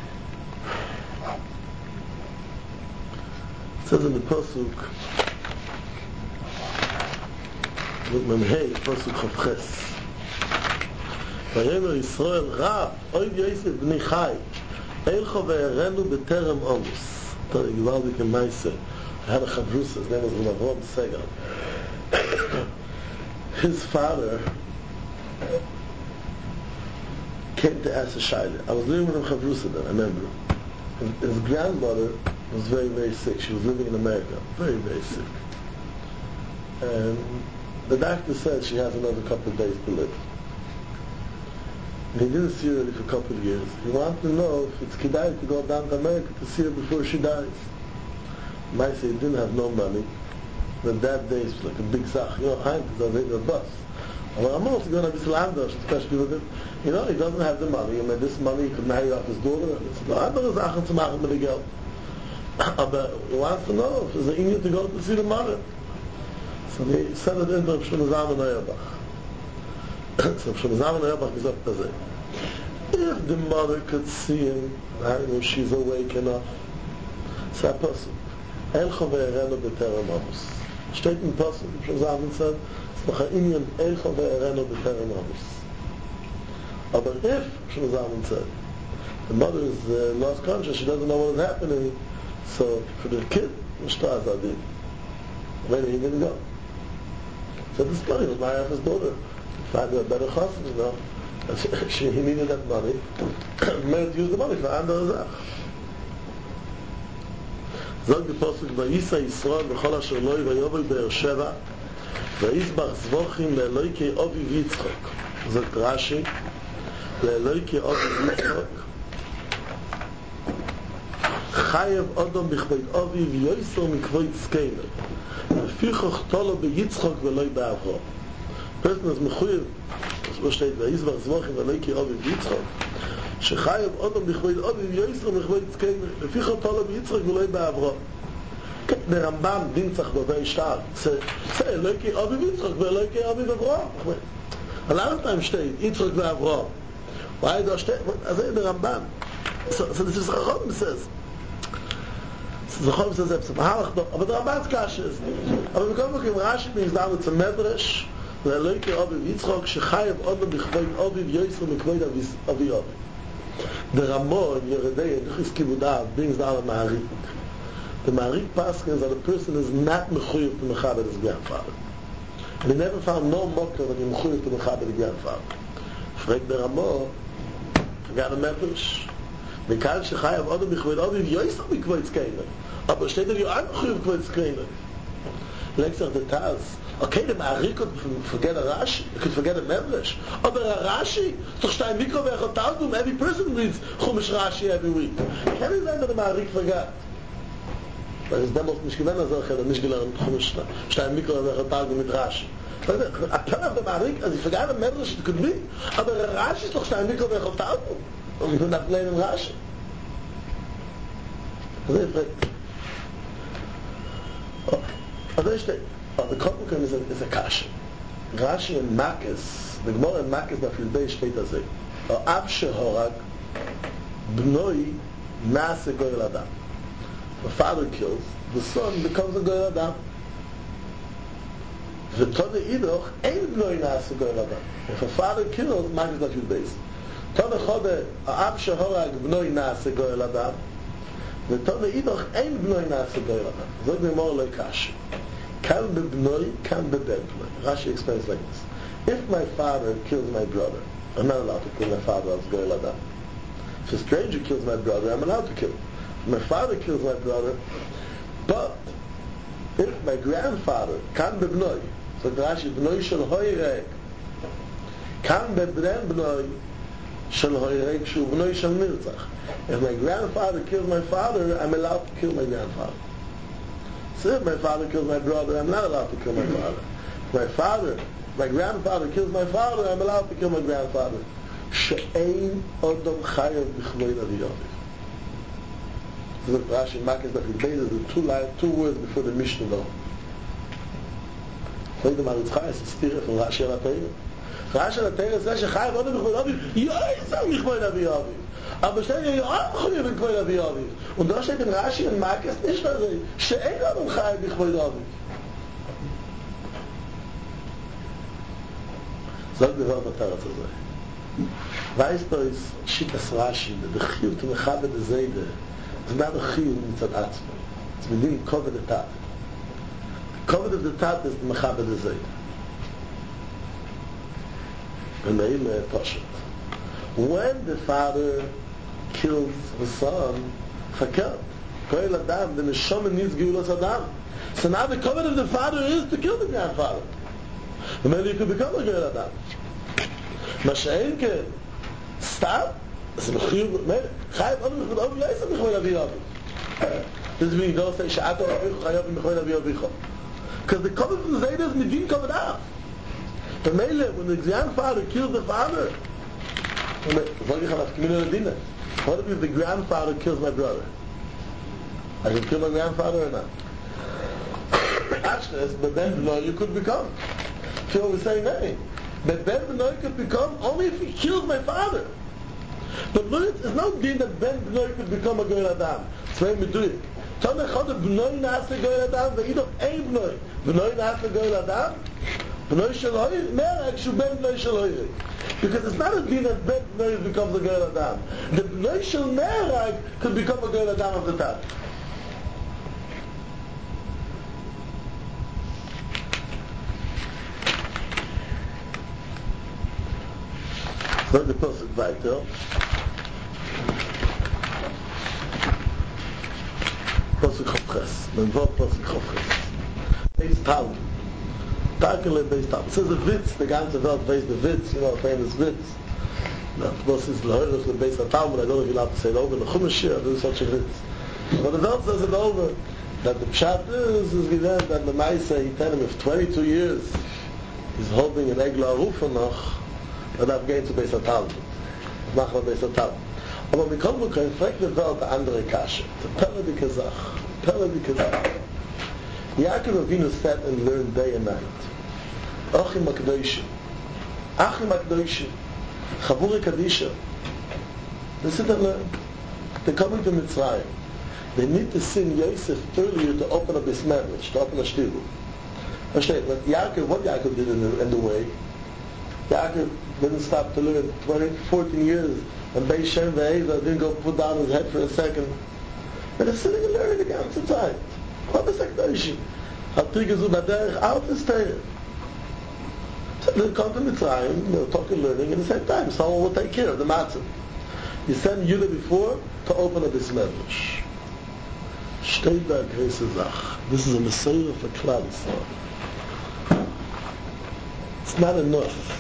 It says in the Pasuk, with Memhei, Pasuk Chavches, Vayemer Yisrael Rab, Oid Yosef B'nei Chai, Eilcho ve'erenu b'terem Omus. Givaldik and Maise, I had a Chavrusa, his name was Avram Segal. His father came to ask a shaila. I was living with him Chavrusa then, I remember. His grandmother was very, very sick. She was living in America. Very, very sick. And the doctor said she has another couple of days to live. And he didn't see her really for a couple of years. He wanted to know if it's kedai to go down to America to see her before she dies. Might say he didn't have no money. But that day it's like a big zach. You know, Heinz is on the bus. I'm also going to be Islamda, especially with him. You know, he doesn't have the money. I mean, this money he could marry off his daughter. And it's andere Sachen zu machen mit dem Geld. But he wants to know if there's an Indian to go to see the mother. So he said it in Reb Shlomo Zalman Auerbach. So Reb Shlomo Zalman Auerbach gesagt das. If the mother could see him, I know she's awake enough. So a person, Elcho ve'erenu b'terem Amos. Steht in Pasuk, Reb Shlomo Zalman said, noch ein Indian Elcho ve'erenu b'terem Amos. But if, Shlomo Zalman said, the mother is lost conscious, she doesn't know what is happening, so for the kid, Mishtaz Adin. Where are you going to go? So this money was my his daughter. Find her a better chassan, you know. He needed that money. Made to use the money for andere Zach. Zog the Pasuk, Vayisa Yisrael v'chol asher loi v'yovel be'er Sheva v'yizbach zvochim le'eloikei Oviv Yitzchok. Zog Rashi, le'eloikei Oviv Yitzchok Chayev Odom b'chvoid Oviv Yoiso mikvoid Skeiner Lefichoch Tolo b'Yitzchok v'loi b'Avrom. Person is mechuyev, so steht, v'yizbach zvochim le'eloikei Oviv Yitzchok שחייב אדם בכבוד אביו יויסר מכבוד צקיימר לפיך תולה ביצחק ולא באברהם. Der Rambam Dienstag war very stark. Say Elokei Aviv Yitzchak ve'Elokei Aviv Avraham. A lot of times steht Yitzchak ve'Avraham. Why does steht? Also der Rambam. So this is Chacham says. Chacham says aber der Rambam Kasha ist. Aber wir kommen im Rashi brings down to Medrash Elokei Aviv Yitzchak שחייב אדם בכבוד אביו יויסר מכבוד אביו. The Ramon, Yeredei, and Chis Kibudav brings down a Ma'arik. The Ma'arik Paskins that a person is not mechuyev to mechaber his grandfather. And he never found no mocker that he mechuyev to mechaber his grandfather. Frag the Ramon, forgot a Medrash. Mikal shechayav odom b'chvod aviv yoysa b'kvod tzkeiner. Aber steht that you are mechuyev b'kvod tzkeiner. Lexach the Taz. Okay, the Ma'arik could forget a Rashi, could forget a Medrash. But a Rashi, doch stein Mikro ve'echot Talmud, every person reads Chumash Rashi every week. Can you say that the Ma'arik forgot? Weil es damals nicht gewinnt, als er nicht gelernt Chumash stein Mikro ve'echot Talmud mit Rashi. A pen of the Ma'arik, as he forgot a Medrash, it could be. Aber a Rashi ist doch stein Mikro ve'echot Talmud. Und wir können lernen Rashi. Also ich frage. Also ich stehe. The Kopukim is a kasha. Rashi and Makis, the Gemara in Makis Nafil Bey steht as Ab shehorag bnoi nase goyel adam. The father kills, the son becomes a goyel adam. V'tone idoch ein bnoi nase goyel adam. If a father kills, Makis Nafil Bey. Tone chode Ab shehorag bnoi nase goyel adam. V'tone idoch ein bnoi nase goyel adam. Zog the Gemara le kasha. Kan bebnoi, kan bebebnoi. Rashi explains like this. If my father kills my brother, I'm not allowed to kill my father as Goyel Adam. If a stranger kills my brother, I'm allowed to kill him. My father kills my brother, but if my grandfather, kan bebnoi, so Rashi, bnoi shel hoyreg, kan bebren bnoi shel hoyreg, shu bnoi shel nirtzach. If my grandfather kills my father, I'm allowed to kill my grandfather. if my father kills my brother, I'm not allowed to kill my father. My grandfather kills my father, I'm allowed to kill my grandfather. She'ein Odom Chayav B'chvoid Aviyaviv. Look, Rashi Makis Dafid Beis is the two words before the Mishnah though. Look, the Maritz Chai is a stira from Rashi Al-Atayim. Rashi Al-Atayim says Shechayav Odom B'chvoid Aviyaviv Yoyzam B'chvoid Aviyaviv. Aber steht ja auch Chayav B'chvoid Aviyaviv. Und da steht in Rashi und Makis nicht so. She'ein Odom Chayav B'chvoid Aviyaviv. Sagt der Welt der zu sein. Weißt du, ist Shitas Rashi, der Chiyut und Mechabe der Seide, ist not a Chiyut mitzad Atzmo. It's within Koved the Tat. Koved of the Tat is the Mechabe der Seide. And the Ime Toshet. When the father kills the son, Chakel, Koel Adam, the Neshama needs Geulas Adam. So now the Koved of the father is to kill the grandfather. And maybe you could become a Geulas Adam. מה שאין כן, סתם, אז הם חייב עוד אבי יעשה בכבוד אבי אבי. This means don't say, שעת אביך חייב בכבוד אבי אביך. Because the covenant from the Zayda is medin covered up. The Mele, when the grandfather kills the father, what if the grandfather kills my brother? I can kill my grandfather or not? Ashkas, but then you could become. So we're saying, hey, but Ben B'nai could become only if he kills my father. But it's no din that Ben B'nai could become a Goyal Adam. It's very meduik. Tell me how the B'nai naas a Goyal Adam, ve'idoch ein B'nai. B'nai naas a Goyal Adam, B'nai Shaloi, merek shu Ben B'nai Shaloi. Because it's not a din that Ben B'nai becomes a Goyal Adam. The B'nai Shal merek could become a Goyal Adam of the Tat. Dann der Pasuk weiter. Pasuk Chofches. Man Wort Pasuk Chofches. Beis Talmud. Takele Beis Talmud. Es ist ein Witz, die ganze Welt weiß der Witz, famous Witz. Was ist Lehoirach le Beis Talmud? I don't know if you'll have to say it over. The Chumash Shir, this is such a Witz. But the Welt says it over. That the Pshat is given that the Maisa, he tell him if 22 years he's holding an Egla Arufa noch, and I'm going to Beis HaTalmud. Mach mal Beis HaTalmud. Aber wir kommen können, fragt die Welt eine andere Kasche. The Pella di Kazach. Yaakov Avinu sat and learned day and night. Achim HaKadoshim. Chavuri Kadisha. They sit and learn. They're coming to Mitzrayim. They need to send Yosef earlier to open a Beis Medrash, to open a shtiru. What Yaakov did in the way, Yaakov didn't stop to learn 14 years, and Beis Shem Ve'eza didn't go put down his head for a second. But they're sitting and learning the ganze time. What is HaKadoshim? Al-Tigazu Baderech out is Torah. So they'll come to Mitzrayim, they'll talk and learning at the same time. Someone will take care of the matzah. You send Yudah before to open a Beis Medrash. Steht da große Sache. This is a Messiah for Klal Yisrael. It's not enough.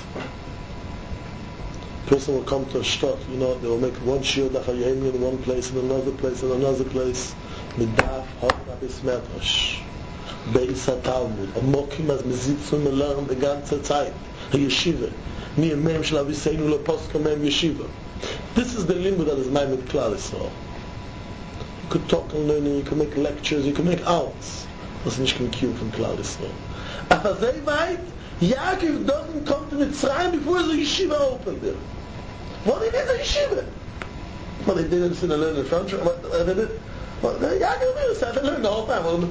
A person will come to a shtot, they will make one shiur daf hayom in one place, in another place, Midaf, Hoffna Beis Medrash, Beis HaTalmud, Amokim as Mezitzun Melarm the ganze Zeit, a yeshiva, Mi Mem Shel Aviseinu Leposka Mem Yeshiva. This is the limud that is made with Klal Yisrael. You could talk and learn, you could make lectures, you could make arts. Das ist nicht kein Kiel von Klal Yisrael. Aber sehr weit, Yaakov doesn't come to Mitzrayim before the yeshiva opened there. What did a yeshiva? Well, they didn't sit and learn in front. Yaakov said they learned the whole time.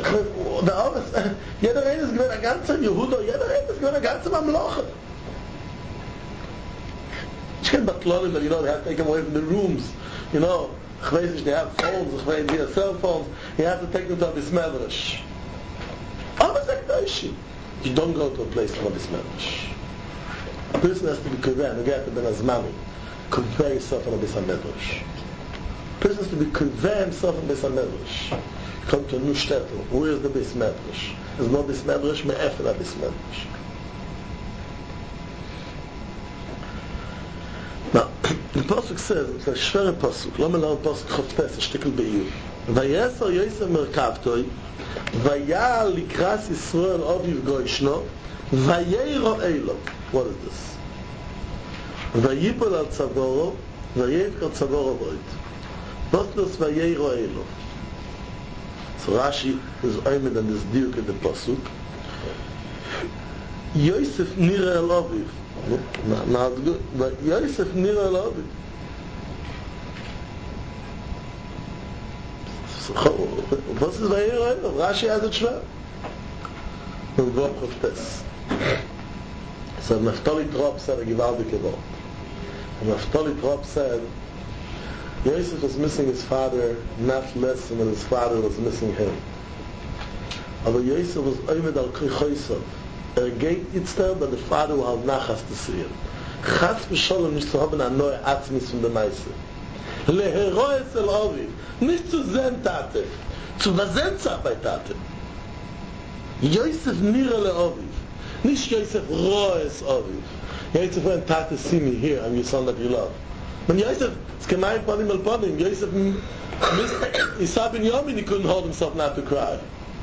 Jeder eine ist gewesen ein ganzer Yehuda, jeder eine ist gewesen ein ganzer Mamloche. Ich kenne Batlonim, but they have to take them away from the rooms. Ich weiß nicht, they have phones, ich weiß, they have cell phones. You have to take them to a Beis Medrash. Aber es ist you don't go to a place like a Beis Medrash. A person has to be kaveh, and get to ben azmami. Kaveh yourself on a Beis Medrash. A person has to be kaveh himself on a Beis Medrash. You come to a new shtetl. Where is the Beis Medrash? There's no Beis Medrash, me'efel a Beis Medrash. Now, the Pasuk says, it's a shver Pasuk, lo melao Pasuk choftes, a shtikel be'iyuv. ויסר יוסף מרכבתוי, ויעל לקרס ישראל אביו גוישנו, ויירו אלו. What is this? ויפול על צבורו, ויבקר צבורו בוית. Botlos vayero elo. So Rashi is aimed on this diuk in the pasuk. Yosef nira el aviv. Not good, but Yosef nira el aviv. So was is vayero elo? Rashi has it schwer. Und wo kommt das? So Naftali Trop said a gewaltige Wort. And Naftali Trop said Yosef was missing his father not less than his father was missing him. Aber Yosef was oimed al krichoisov. Geht itzter, but the father will have nachas to see him. Chas v'sholem nicht zu haben an neue Atzmis von der Meise. Leheroes el Oviv. Nicht zu sehen Tate. Zu versenzach bei Tate. Yosef nira le Oviv. Nicht Yosef roes Oviv. Yosef when Tate see me here, I'm your son that you love. When Yosef, it's gemein ponim el ponim. Yosef Isa ben Yomin, he couldn't hold himself not to cry.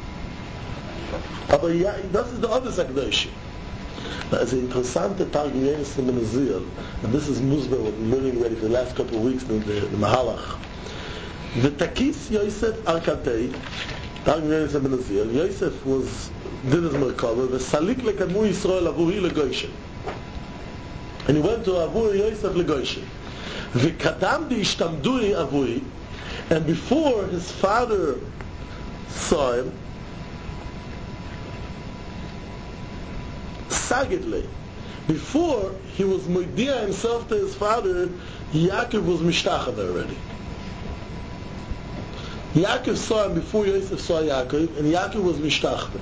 Aber ja, das ist der other Sakdoshi. It's an interessante Tag in Yenisim in Azil, and this is Musber, what we're learning already for the last couple of weeks in the Mahalach. V'takis Yosef Arkatei, Tag in Yenisim in Azil, Yosef did his Merkava, v'salik lekadmu Yisrael avuhi legoyshen. And he went to Avuhi Yosef legoyshen. V'kadam di ishtamdui avuhi, and before his father saw him, Sagidle. Before he was Moidia himself to his father, Yaakov was Mishtachav already. Yaakov saw him before Yosef saw Yaakov, and Yaakov was Mishtachav.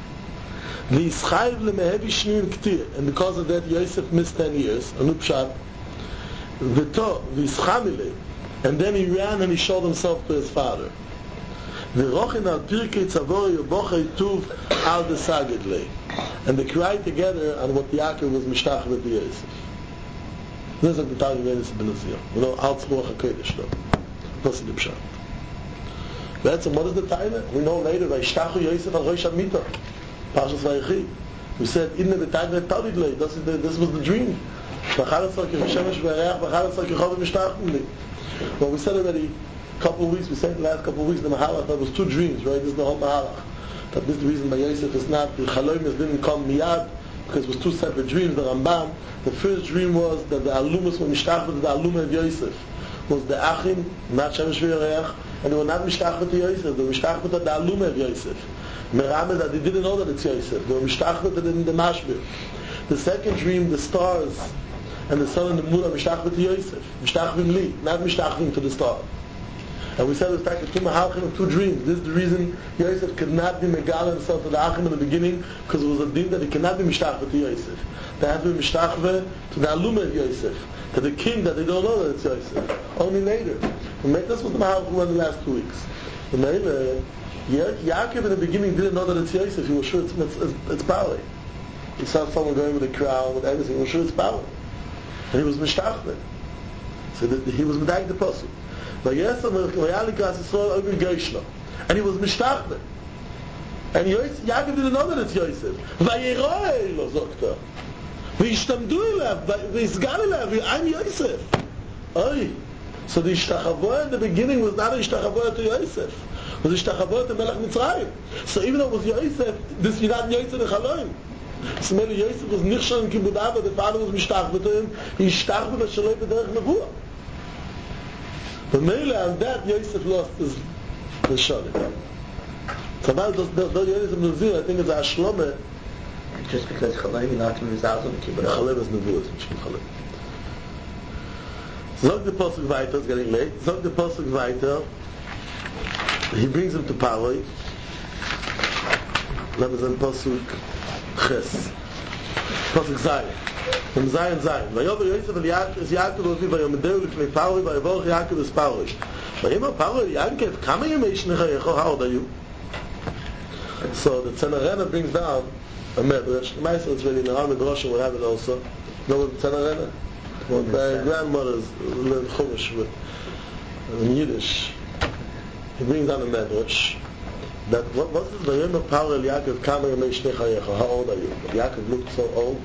And because of that, Yosef missed 10 years. Anupshat. And then he ran and he showed himself to his father. And they cried together on what Yaakov was mishtach with Yosef. This is like the time of Yosef ben Azil. You know, Alts Ruach HaKodesh, no? What's the pshat? That's what is the time? We know later, Vayishtachu Yosef al Rosh HaMita. Parshas Vayechi. We said, Inne b'tayne talid. This was the dream. Well, we said already, a couple of weeks, we said the last couple of weeks, the Mahalach, there was 2 dreams, right? This is the whole Mahalach. That this is the reason why Yosef is not, the Chalomis didn't come miyad, because it was 2 separate dreams. The Rambam, the first dream was that the Alumas were mishtach with the Aluma of Yosef. Was the Achim, not Shemesh v'Yereach, and they were not mishtach with Yosef, they were mishtach with the Aluma of Yosef. Meram is that they didn't know that it's Yosef, they were mishtach with it in the Mashbir. The second dream, the stars and the sun and the moon are mishtach with Yosef, mishtach v'im li, not mishtach v'im to the star. And we said it was like 2 mahalchim and 2 dreams. This is the reason Yosef could not be megal himself to the Achim in the beginning, because it was a din that he cannot be mishtachve to Yosef. They had to be mishtachve to the Aluma of Yosef, to the king that they don't know that it's Yosef. Only later. And this was the mahalchim in the last 2 weeks. And Yaakov in the beginning didn't know that it's Yosef. He was sure it's Bali. He saw someone going with a crowd, with everything. He was sure it's Bali. And he was mishtachve. So he was medag the pasuk. And he was mishtachve. And Yaakov didn't know that it's Yosef. I'm Yosef. So the ishtachavoy in the beginning was not an ishtachavoy to Yosef. It was ishtachavoy to Melech Mitzrayim. So even though it was Yosef, this is not Yosef in Chaloim. So maybe Yosef was nichshon in Kibbud Avah, the father was mishtachve to him. He ishtachve b'shaloi b'derech nevuah. But mainly on that, Yosef lost his Shali. So now, though Yosef Nazir, I think it's a Shlomeh. Just because Chaloim, you're not to Mizalz on the Kibbutz. Chaloim is Nevuah, it's Mishkin Chaloim. Zog the Pasuk weiter, it's getting late. Zog the Pasuk weiter, he brings him to Paroi. That is in Pasuk Ches. Pasuk Zayin. From Zayin. Vayover Yosef es Yaakov Aviv vayomedeu lifnei Paroi vayovorach Yaakov es Paroi. Vayimar Paroi Yaakov, kama yemei shnechayecho, how old are you? So the Tzanarena brings down a medrash. The Meister is really in the Ramad Roshim will have it also. Know what the Tzanarena? What my grandmothers learned Chumash with in Yiddish. he brings down a medrash that what is the name of power Yaakov Kama Yemei Shnei Chayecha? How old are you? Yaakov looked so old.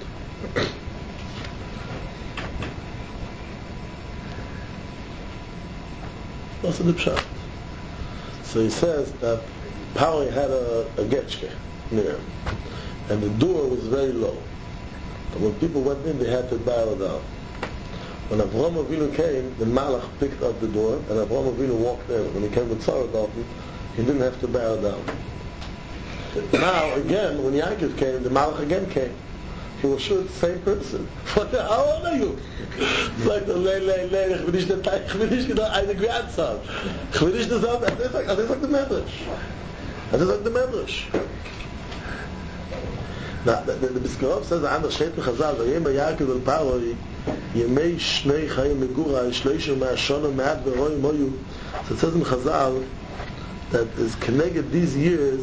What's the pshat? So he says that Pari had a getchke near him, and the door was very low. And when people went in, they had to barrel down. When Avraham Avinu came, the Malach picked up the door, and Avraham Avinu walked in. When he came with Sarah Dalton, he didn't have to barrel down. Now, again, when Yaakov came, the Malach again came. He was sure it's the same person. How old are you? It's like, ich bin nicht genau eine grandson. Ich bin nicht dasselbe. Das ist like the Medrash. Das ist like the Medrash. Now, the Biskarov says, anders steht in Chazal, Vayema Yaakov el Paroi, Yemei Shnei Chayim Megura, Shleishu Ma'ashona Me'at V'roi Moyu. So it says in Chazal, that is connected these years,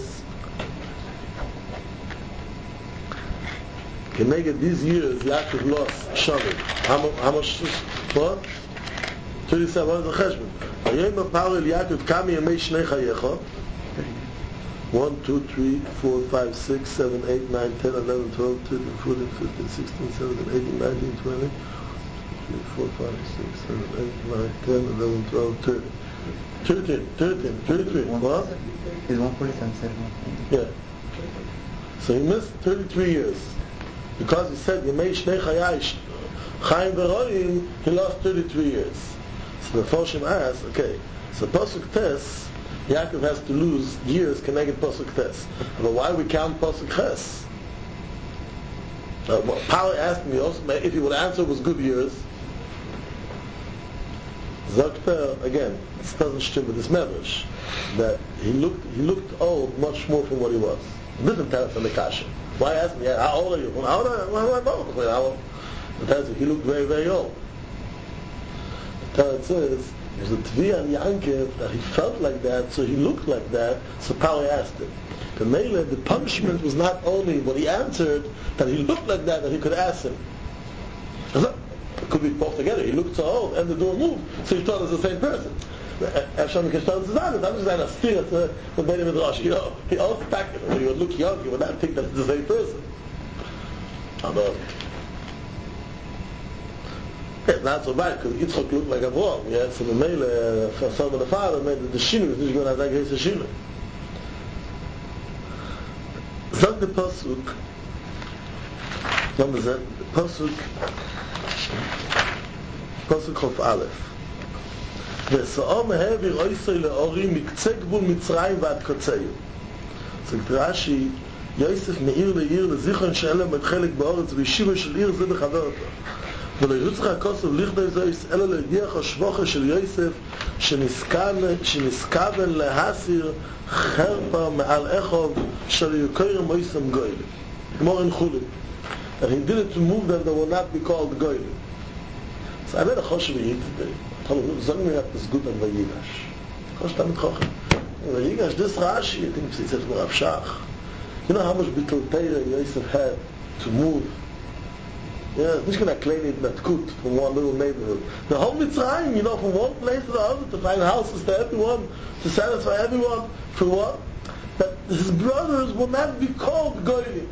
Yaakov lost Shavim. How much? What? 37. What is the cheshbon? Vayema Paroi Yaakov Kami Yemei Shnei Chayecha. 1, 2, 3, 4, 5, 6, 7, 8, 9, 10, 11, 12, 13, 14, 15, 16, 17, 18, 19, 20, 3, 4, 5, 6, 7, 8, 9, 10, 11, 12, 13. 33. What? Is 147 7? Yeah. So he missed 33 years. Because he said, Yemei Shnei Chayash, Chaim V'roim, he lost 33 years. So the Foshim asked, okay, so Pasuk Tes, Yaakov has to lose years connected Pasuk Tes. But why we count Pasuk Ches? Paul asked me also if he would answer it was good years. Zakter, again, this doesn't stim with this medrash, that he looked old much more from what he was. He didn't tell us on the kasha. Why ask me, how old are you? How old are you? He looked very, very old. The Torah says, it was a Tvi on Yankov that he felt like that, so he looked like that, so Pali asked him. The Mele, the punishment was not only what he answered, that he looked like that he could ask him. It could be both together. He looked so old, and the door moved, so he thought it was the same person. Efsham Kishtan Zizan, that was not a steer to the Beit Midrash. He also back when he would look young, he would not think that it's the same person. It's not so bad, because Yitzchak looked like Avraham. Yeah, so the Mele, for some of the father, made the Shinu, is not going to have that great Shinu. Zog the Pasuk, number Z, Pasuk Chof Aleph. V'sa'om he'evir oisei le'ori miktzeh gvul Mitzrayim v'ad kotzeyu. Sagt Rashi, Yosef me'ir le'ir lezichon she'en lהם חלק בארץ וישיבה של עיר זה בחבר אותו. ולא יוצא הכוסף לכדי זויס אלא להגיח השבוחה של יוסף שנסכוון להסיר חרפה מעל אכוב של יקויר מויסם גוילים. More in Chulin. And he did it to move them that will not be called goyim. So I made a choshev today. I told him, sag mir etwas gut an Vayigash. Chosh damit chochem. Vayigash, this Rashi, I think he said from Rav Shach. You know how much Bittul Teira Yosef had to move? Yeah, it's not going to claim it Matkut from one little neighborhood. The whole Mitzrayim, you know, from one place to the other, to find houses to everyone, to satisfy everyone, for what? That his brothers will not be called goyim.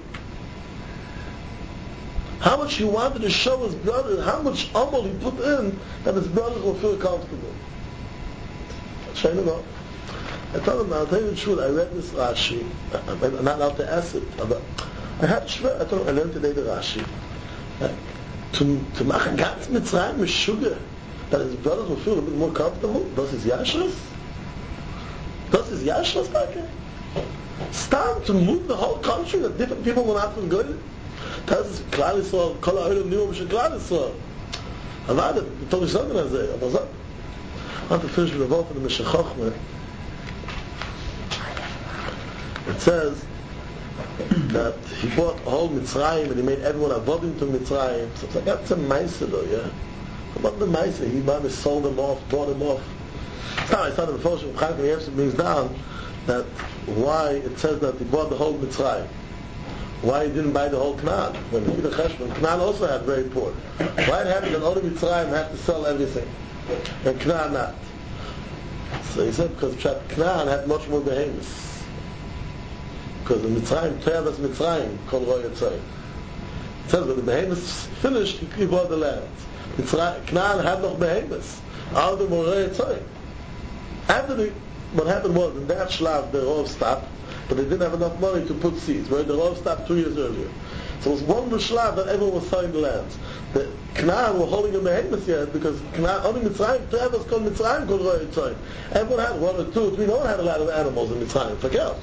How much he wanted to show his brothers, how much amal he put in, that his brothers will feel comfortable. Shame enough. I told him, I'll tell you the truth, I read this Rashi, I'm not allowed to ask it, but I had to, I told him, I learned today the Rashi. To machen ganz Mitzrayim with sugar, that his brothers will feel a bit more comfortable, das ist Yashras? Das ist Yashras, Taka? Stam, to move the whole country, that different people will not feel good? Das ist Klal Yisrael, Kol HaOlam Niyum Shel Klal Yisrael. Aber ich told you something as that, aber so. I want to finish with the word from the Meshech Chochmah. It says that he bought a whole Mitzrayim and he made everyone avodim to Mitzrayim. So it's like, that's a Maisa though, yeah? About the Maisa, he sold them off, bought them off. So I saw the Mephoshim of Chaim Yevshe brings down that why it says that he bought the whole Mitzrayim. Why he didn't buy the whole Canaan? When he did the Cheshbon, Canaan also had very poor. Why it happened that all the Mitzrayim had to sell everything, and Canaan not? So he said because Canaan had much more behemoths. Because in Mitzrayim, Te'avas Mitzrayim, Kol Roy Yitzayim. It says when the behemoths finished, he bought the land. Canaan had no behemoths. All of them were Roy Yitzayim. What happened was, in that shlav, the Rov stopped, but they didn't have enough money to put seeds, where the Rov stopped 2 years earlier. So it was one more shlav that everyone was selling the lands. The Canaan were holding a behemoth yet, because Canaan, only Mitzrayim, Te'avas called Mitzrayim, called Roy Yitzayim. Everyone had 1 or 2, 3, no one had a lot of animals in Mitzrayim, forget.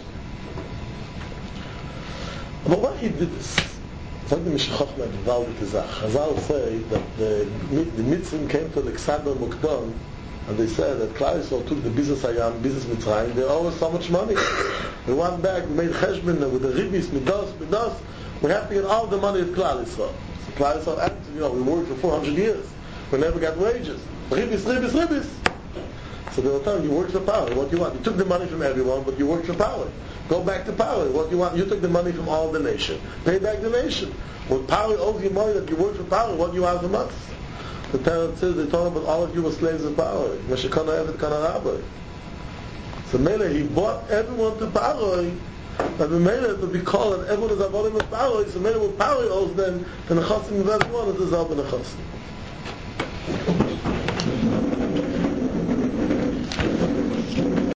But why he did this? Something Mishachachma Gvaldik Izach. Chazal say that the Mitzrim came to Alexander Mukdon and they said that Klal Yisrael took the business Hayam, business Mitzrayim, they owe us so much money. We went back, we made Cheshbon with the Ribis, Midos, we have to get all the money of Klal Yisrael. So Klal Yisrael answered, we worked for 400 years, we never got wages. Ribis. So they were telling you worked for power, what do you want? You took the money from everyone, but you worked for power. Go back to power. What do you want? You took the money from all the nation. Pay back the nation. When power owes you money that you work for power, what do you want from us? The parent says, they told him, but all of you were slaves of power. So Mele, he bought everyone to power, and the Mele to be called, and everyone is avodim of power. So Mele, what power owes them, the nechasim of everyone is the zab and nechasim.